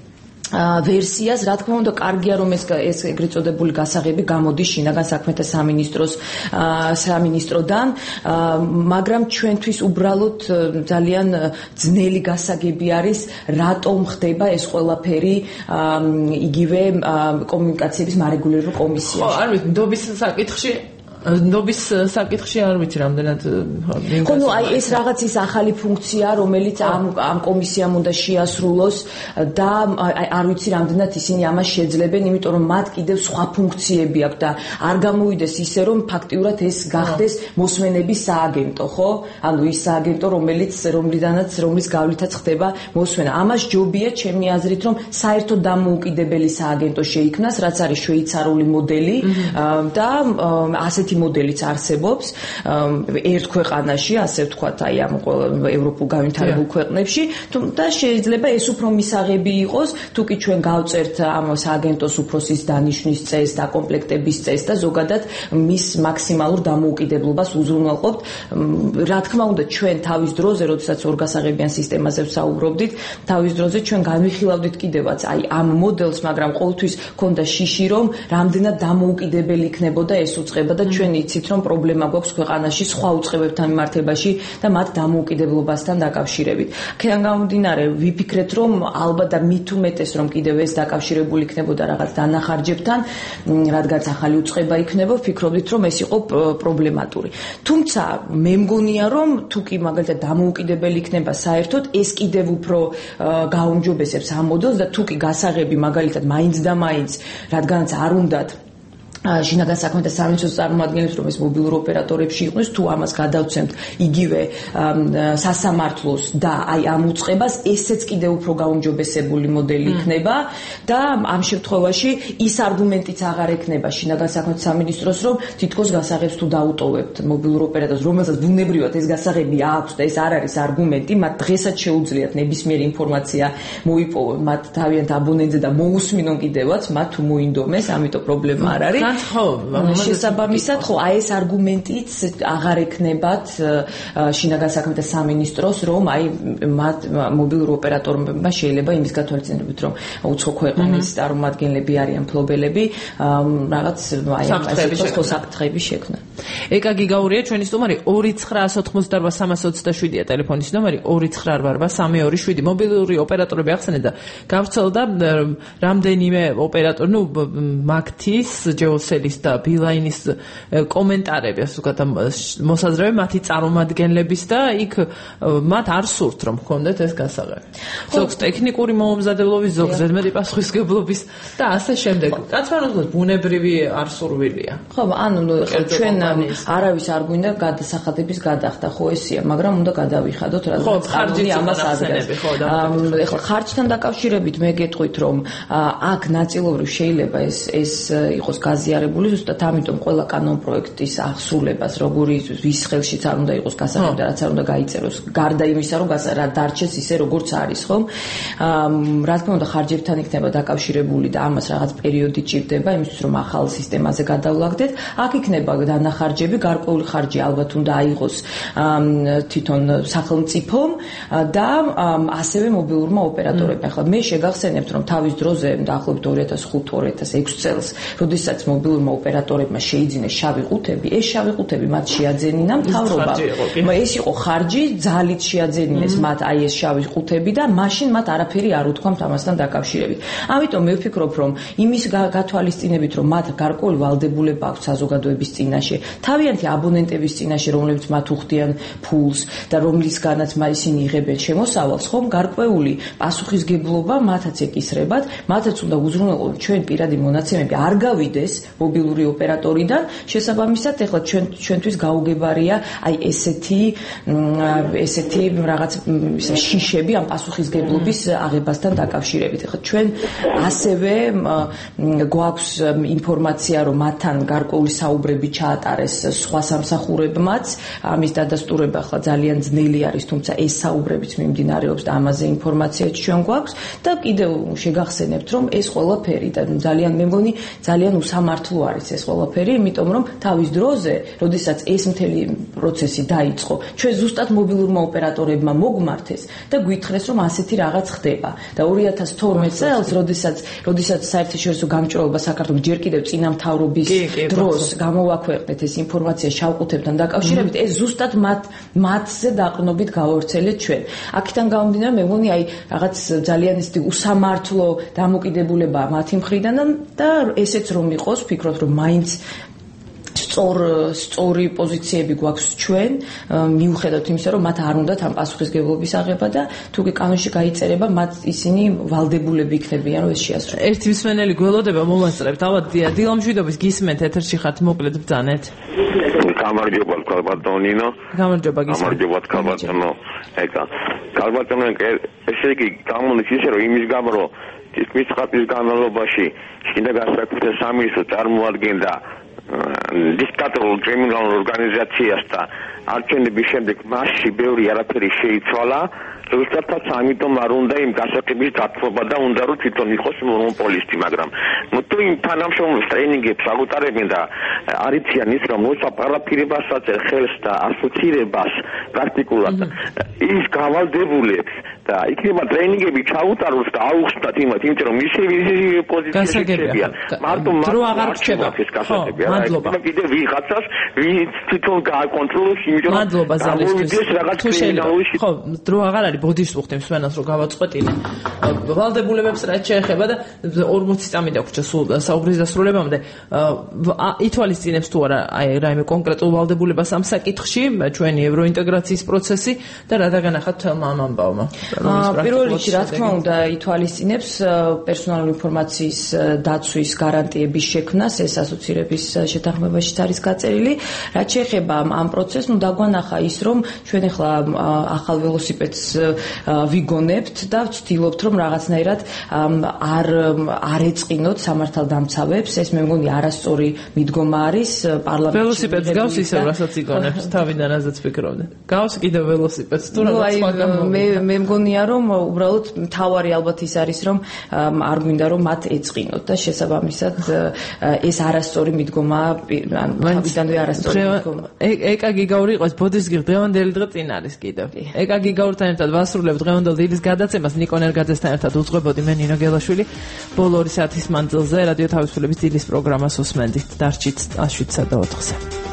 Speaker 18: ვერსიას, რა თქმა უნდა, კარგია რომ ეს ეს ეგრეთ წოდებული გასაღები გამოდის შინაგან საქმეთა სამინისტროს სამინისტროდან, მაგრამ ჩვენთვის უბრალოდ ძალიან ძნელი გასაგები არის, რატომ ხდება ეს ყველაფერი იგივე კომუნიკაციების მარეგულირებულ კომისიაში.
Speaker 2: ხო, არ ვიცი, ნდობის საკითხში ნდობის საკითხში არ ვიცი რამდენად
Speaker 18: ხო, ნუ აი ეს რაღაც ის ახალი ფუნქცია, რომელიც ამ ამ კომისიამ უნდა შეასრულოს და აი არ ვიცი რამდენად ისინი ამას შეძლებენ, იმიტომ რომ მათ კიდევ სხვა ფუნქციები აქვს და არ გამოვიდეს ისე რომ ფაქტიურად ეს გახდეს მოსმენების სააგენტო, ხო? ანუ ის სააგენტო, რომელიც რომლიდანაც რომლის გავლითაც ხდება მოსმენა. ამას ჯობია ჩემი აზრით, რომ საერთოდ დამოუკიდებელი სააგენტო შეიქმნას, რაც არის შვეიცარიული მოდელი და ასეთი მოდელიც არსებობს ერთ ქვეყანაში, ასე ვთქვათ, აი ამ ევროპულ განვითარებულ ქვეყნებში, და შეიძლება ეს უფრო მისაღები იყოს, თუ კი ჩვენ გავწერთ ამ სააგენტოს უფროსის დანიშვნის წესს და კომპლექტების წესს და ზოგადად მის მაქსიმალურ დამოუკიდებლობას უზრუნველყოფთ. რა თქმა უნდა, ჩვენ თავის დროზე, როდესაც ორგასაღებიან სისტემაზე ვსაუბრობდით, თავის დროზე ჩვენ განვიხილავდით კიდევაც აი ამ მოდელს, მაგრამ ყოველთვის ქონდა შიში, რომ რამდენად დამოუკიდებელი იქნებოდა ეს უწყება და ჩვენ ჩვენ იცით რომ პრობლემა გვაქვს ქვეყანაში სხვა უწყებებთან მიმართებაში და მათ დამოუკიდებლობასთან დაკავშირებით. აქედან გამომდინარე ვიფიქრეთ რომ ალბათ და მით უმეტეს რომ კიდევ ეს დაკავშირებული იქნებოდა რაღაც დანახარჯებთან, რადგან ახალი უწყება იქნება, ვფიქრობდით რომ ეს იყო პრობლემატური. თუმცა მე მგონია რომ თუ კი მაგალითად დამოუკიდებელი იქნება საერთოდ ეს კიდევ უფრო გააუმჯობესებს ამ მოდელს და თუ კი გასაღები მაგალითად მაინც და მაინც რადგანაც არ უნდათ შინაგან საქმეთა სამინისტროს წარმომადგენლებს რომ ეს მობილურ ოპერატორებში იყვნენ, თუ ამას გადავცემთ იგივე სასამართლოს და აი ამ უწყებას, ესეც კიდევ უფრო გაუმჯობესებული მოდელი იქნება და ამ შემთხვევაში ის არგუმენტიც აღარ ექნება შინაგან საქმეთა სამინისტროს, რომ თითქოს გასაღებს თუ დაუტოვებთ მობილურ ოპერატორს, რომელსაც ბუნებრივად ეს გასაღები აქვს და ეს არ არის არგუმენტი, მათ დღესაც შეუძლიათ ნებისმიერი ინფორმაცია მოიპოვონ მათ თავიანთ აბონენტზე და მოусმინონ კიდევაც მათ თუ მოინდომეს, ამიტომ პრობლემა არ არის. ხო, შესაბამისად, ხო, აი ეს არგუმენტიც აღარ ექნებათ შინაგან საქმეთა სამინისტროს, რომ აი მათ მობილურ ოპერატორებმა შეიძლება იმის გათვალისწინებით, რომ უცხო ქვეყნის წარმომადგენლები არიან მფლობელები, რაღაც აი ამ ხო საფრთხეების შექმნა.
Speaker 2: ეკა გიგაურია ჩვენი სტუმარი ორი ცხრა ოთხმოცდაოთხ სამას ოცდაშვიდია ტელეფონის ნომერი ორი ცხრა ორმაგი სამი ორი შვიდი. მობილური ოპერატორები ახსენეთ და გავრცელდა რამდენიმე ოპერატორი, ну მაგთის, ჯეოსელის და ბილაინის კომენტარები, ასე ვთქვათ, მოსაზრები მათი წარმომადგენლების და იქ მათ არ სურთ რომ ჰქონდეთ ეს გასაღები. ზოგს ტექნიკური მომზადებლობის, ზოგს ზედმეტი პასუხისგებლობის და ასე შემდეგ. კაცმანულად ბუნებრივი არ სურვილია.
Speaker 18: ხო, ანუ ჩვენ არავის არ გვინდა გადასახადების გადახდა, ხო ესია, მაგრამ უნდა გადავიხადოთ, რადგან ხარჯი ამას აზრებს. ეხლა ხარჯთან დაკავშირებით მე გეტყვით, რომ აქ ნაწილობრივ შეიძლება ეს ეს იყოს გაზიარებული, ზუსტად ამიტომ ყველა კანონპროექტის აღსრულებას, როგორი ვის ხელშიც არ უნდა იყოს გასაღები და რაც არ უნდა გაიწეროს, გარდა იმისა, რომ დარჩეს ისე როგორც არის, ხო? რა თქმა უნდა, ხარჯებთან იქნება დაკავშირებული და ამას რაღაც პერიოდი ჭირდება, იმისთვის რომ ახალ სისტემაზე გადავლაგდეთ. აქ იქნება დანახარჯები, გარკვეული ხარჯი ალბათ უნდა აიღოს თვითონ სახელმწიფომ და ასევე მობილურმა ოპერატორებმა. ახლა მე შეგახსენებთ, რომ თავის დროზე დაახლოებით ორი ათას ხუთი ორი ათას ექვსი წელს, როდესაც მობილურმა ოპერატორებმა შეიძინეს შავი ყუთები, ეს შავი ყუთები მათ შეაძენინა მთავრობამ. ეს იყო ხარჯი, ძალით შეაძენინეს მათ აი ეს შავი ყუთები და მაშინ მათ არაფერი არ უთქვამთ ამასთან დაკავშირებით. ამიტომ მე ვფიქრობ, რომ იმის გათვალისწინებით, რომ მათ გარკვეული ვალდებულება აქვს საზოგადოების წინაშე, თავიანთი აბონენტების წინაშე, რომლებიც მათ უხდიან ფულს და რომლისგანაც ისინი იღებენ შემოსავალს, ხომ გარკვეული პასუხისგებლობა მათაც ეკისრებათ, მათაც უნდა უზრუნველყოთ ჩვენ პირადი მონაცემები არ გავიდეს მობილური ოპერატორიდან, შესაბამისად ეხლა ჩვენ ჩვენთვის გაუგებარია აი ესეთი ესეთი რაღაც შიშები ამ პასუხისგებლობის აღებასთან დაკავშირებით. ეხლა ჩვენ ასევე გვაქვს ინფორმაცია, რომ მათთან გარკვეული საუბრები ჩაატარეს სხვა სამსახურებმაც, ამის დადასტურება ახლა ძალიან ძნელი არის, თუმცა ეს საუბრებიც მიმდინარეობს და ამაზე ინფორმაციაც ჩვენ გვაქვს და კიდევ შეგახსენებთ, რომ ეს ყველაფერი და ძალიან მე მგონი ძალიან უსამართლო არის ეს ყველაფერი, იმიტომ რომ თავის დროზე, როდესაც ეს მთელი პროცესი დაიწყო, ჩვენ ზუსტად მობილურმა ოპერატორებმა მოგმართეს და გვითხრეს, რომ ასეთი რაღაც ხდება და ორი ათას თორმეტ წელს, როდესაც როდესაც საერთაშორისო გამჭრელობა საქართველოს ჯერ კიდევ წინა მთავრობის დროს გამოვაქვეყნეთ ეს ინფორმაცია შავყუთებთან დაკავშირებით, ეს ზუსტად მათ მათზე დაყრდნობით გავავრცელეთ ჩვენ. აქედან გამომდინარე, მე მგონი აი რაღაც ძალიან ისეთი უსამართლო დამოკიდებულება მათი მხრიდან და ესეც რომ იყოს, ვფიქრობ, რომ მაინც სწორ სწორი პოზიციები გვაქვს ჩვენ, მიუხედავად იმისა, რომ მათ არ უნდათ ამ პასუხისგებლობის აღება და თუ კი კანონში გაიწერება, მათ ისინი ვალდებულები იქნებიან, რომ ეს შეასრულოს.
Speaker 2: ერთი მსმენელი გველოდება მომასწრებთ. ალბათ დილამშვიდობის გისმენთ, ეთერში ხართ, მოკლედ ბრძანეთ.
Speaker 19: გამარჯობა, ქალბატონინო.
Speaker 2: გამარჯობა, გისმენთ.
Speaker 19: გამარჯობა, ქალბატონო. ეკა. ქალბატონო, ესე იგი, გამოდის ისე, რომ იმის გამო, რომ თითქმის ხუთი განმავლობაში შინაგან საქმეთა სამინისტრო წარმოადგენდა დიქტატორულ კრიმინალურ ორგანიზაციას და არჩევნების შემდეგ მასში ბევრი არაფერი შეიცვალა, ზუსტადაც ამიტომ არ უნდა იმ გასაკების დათმობა და უნდა რომ თვითონ იყოს მონოპოლისტი, მაგრამ ნუ თუ იმ თანამშრომლებს ტრენინგებს აგუტარებენ და არიციან ის, რომ მოსა პარაფირებასაც ხელს და ასოცირებას პრაქტიკულად ის გავალდებულებს და იქნება ტრეინინგები ჩაუტაროს და აუხსნათ იმათ, იმიტომ რომ მისი პოზიციაში შეგვიან. მარტო
Speaker 2: დრო აღარ რჩება
Speaker 19: ეს გასაგები არა. იქნება კიდე ვიღაცას, ვინც თვითონ გააკონტროლოს, იმიტომ რომ
Speaker 2: მადლობა ზალისთვის.
Speaker 19: რაღაც
Speaker 2: თუ შეიძლება, ხო, დრო აღარ არის ბოდის უხდით მსმენელს რომ გავაწყვეტინე. ვალდებულებებს რაც შეეხება და ორმოცი წამი დაგვრჩა სულ საუბრის დასრულებამდე. ითვალისწინებს თუ არა აი რაიმე კონკრეტულ ვალდებულებას ამ საკითხში ჩვენი ევროინტეგრაციის პროცესი და რა დაგანახათ თელმა ამ ამბავმა.
Speaker 18: პირველ რიგში რა თქმა უნდა ითვალისწინებს პერსონალური ინფორმაციის დაცვის გარანტიების შექმნას, ეს ასოცირების შეთანხმებაშიც არის გაწერილი. რაც შეეხება ამ პროცესს, ნუ დაგვანახა ის, რომ ჩვენ ახლა ახალ ველოსიპედს ვიგონებთ და ვცდილობთ, რომ რაღაცნაირად არ არ ეწყინოთ სამართალდამცავებს. ეს მე მგონი არასწორი მიდგომა არის პარლამენტში.
Speaker 2: ველოსიპედს გავს ისევ, რასაც იგონებს, თავიდან აზაც ფიქრობდი. გავს კიდევ ველოსიპედს თუ რაღაც სხვა გამოვა.
Speaker 18: მე მე მგონია რომ უბრალოდ მთავარი ალბათ ის არის რომ არ გვინდა რომ მათ ეწყინოთ და შესაბამისად ეს არასწორი მიდგომაა ან თავიდანვე არასწორი მიდგომა.
Speaker 2: ეკა გიგაური იყოს ბოდის დღევანდელი დღე წინ არის კიდევ. ეკა გიგაურთან ერთად ვასრულებ დღევანდელ დილის გადაცემას ნიკო ნერგაძესთან ერთად უძღვებოდი მე ნინო გელაშვილი. ბოლო ორი საათის მანძილზე რადიო თავისუფლების დილის პროგრამას უსმენდით. დარჩით ას შვიდსა და ოთხზე.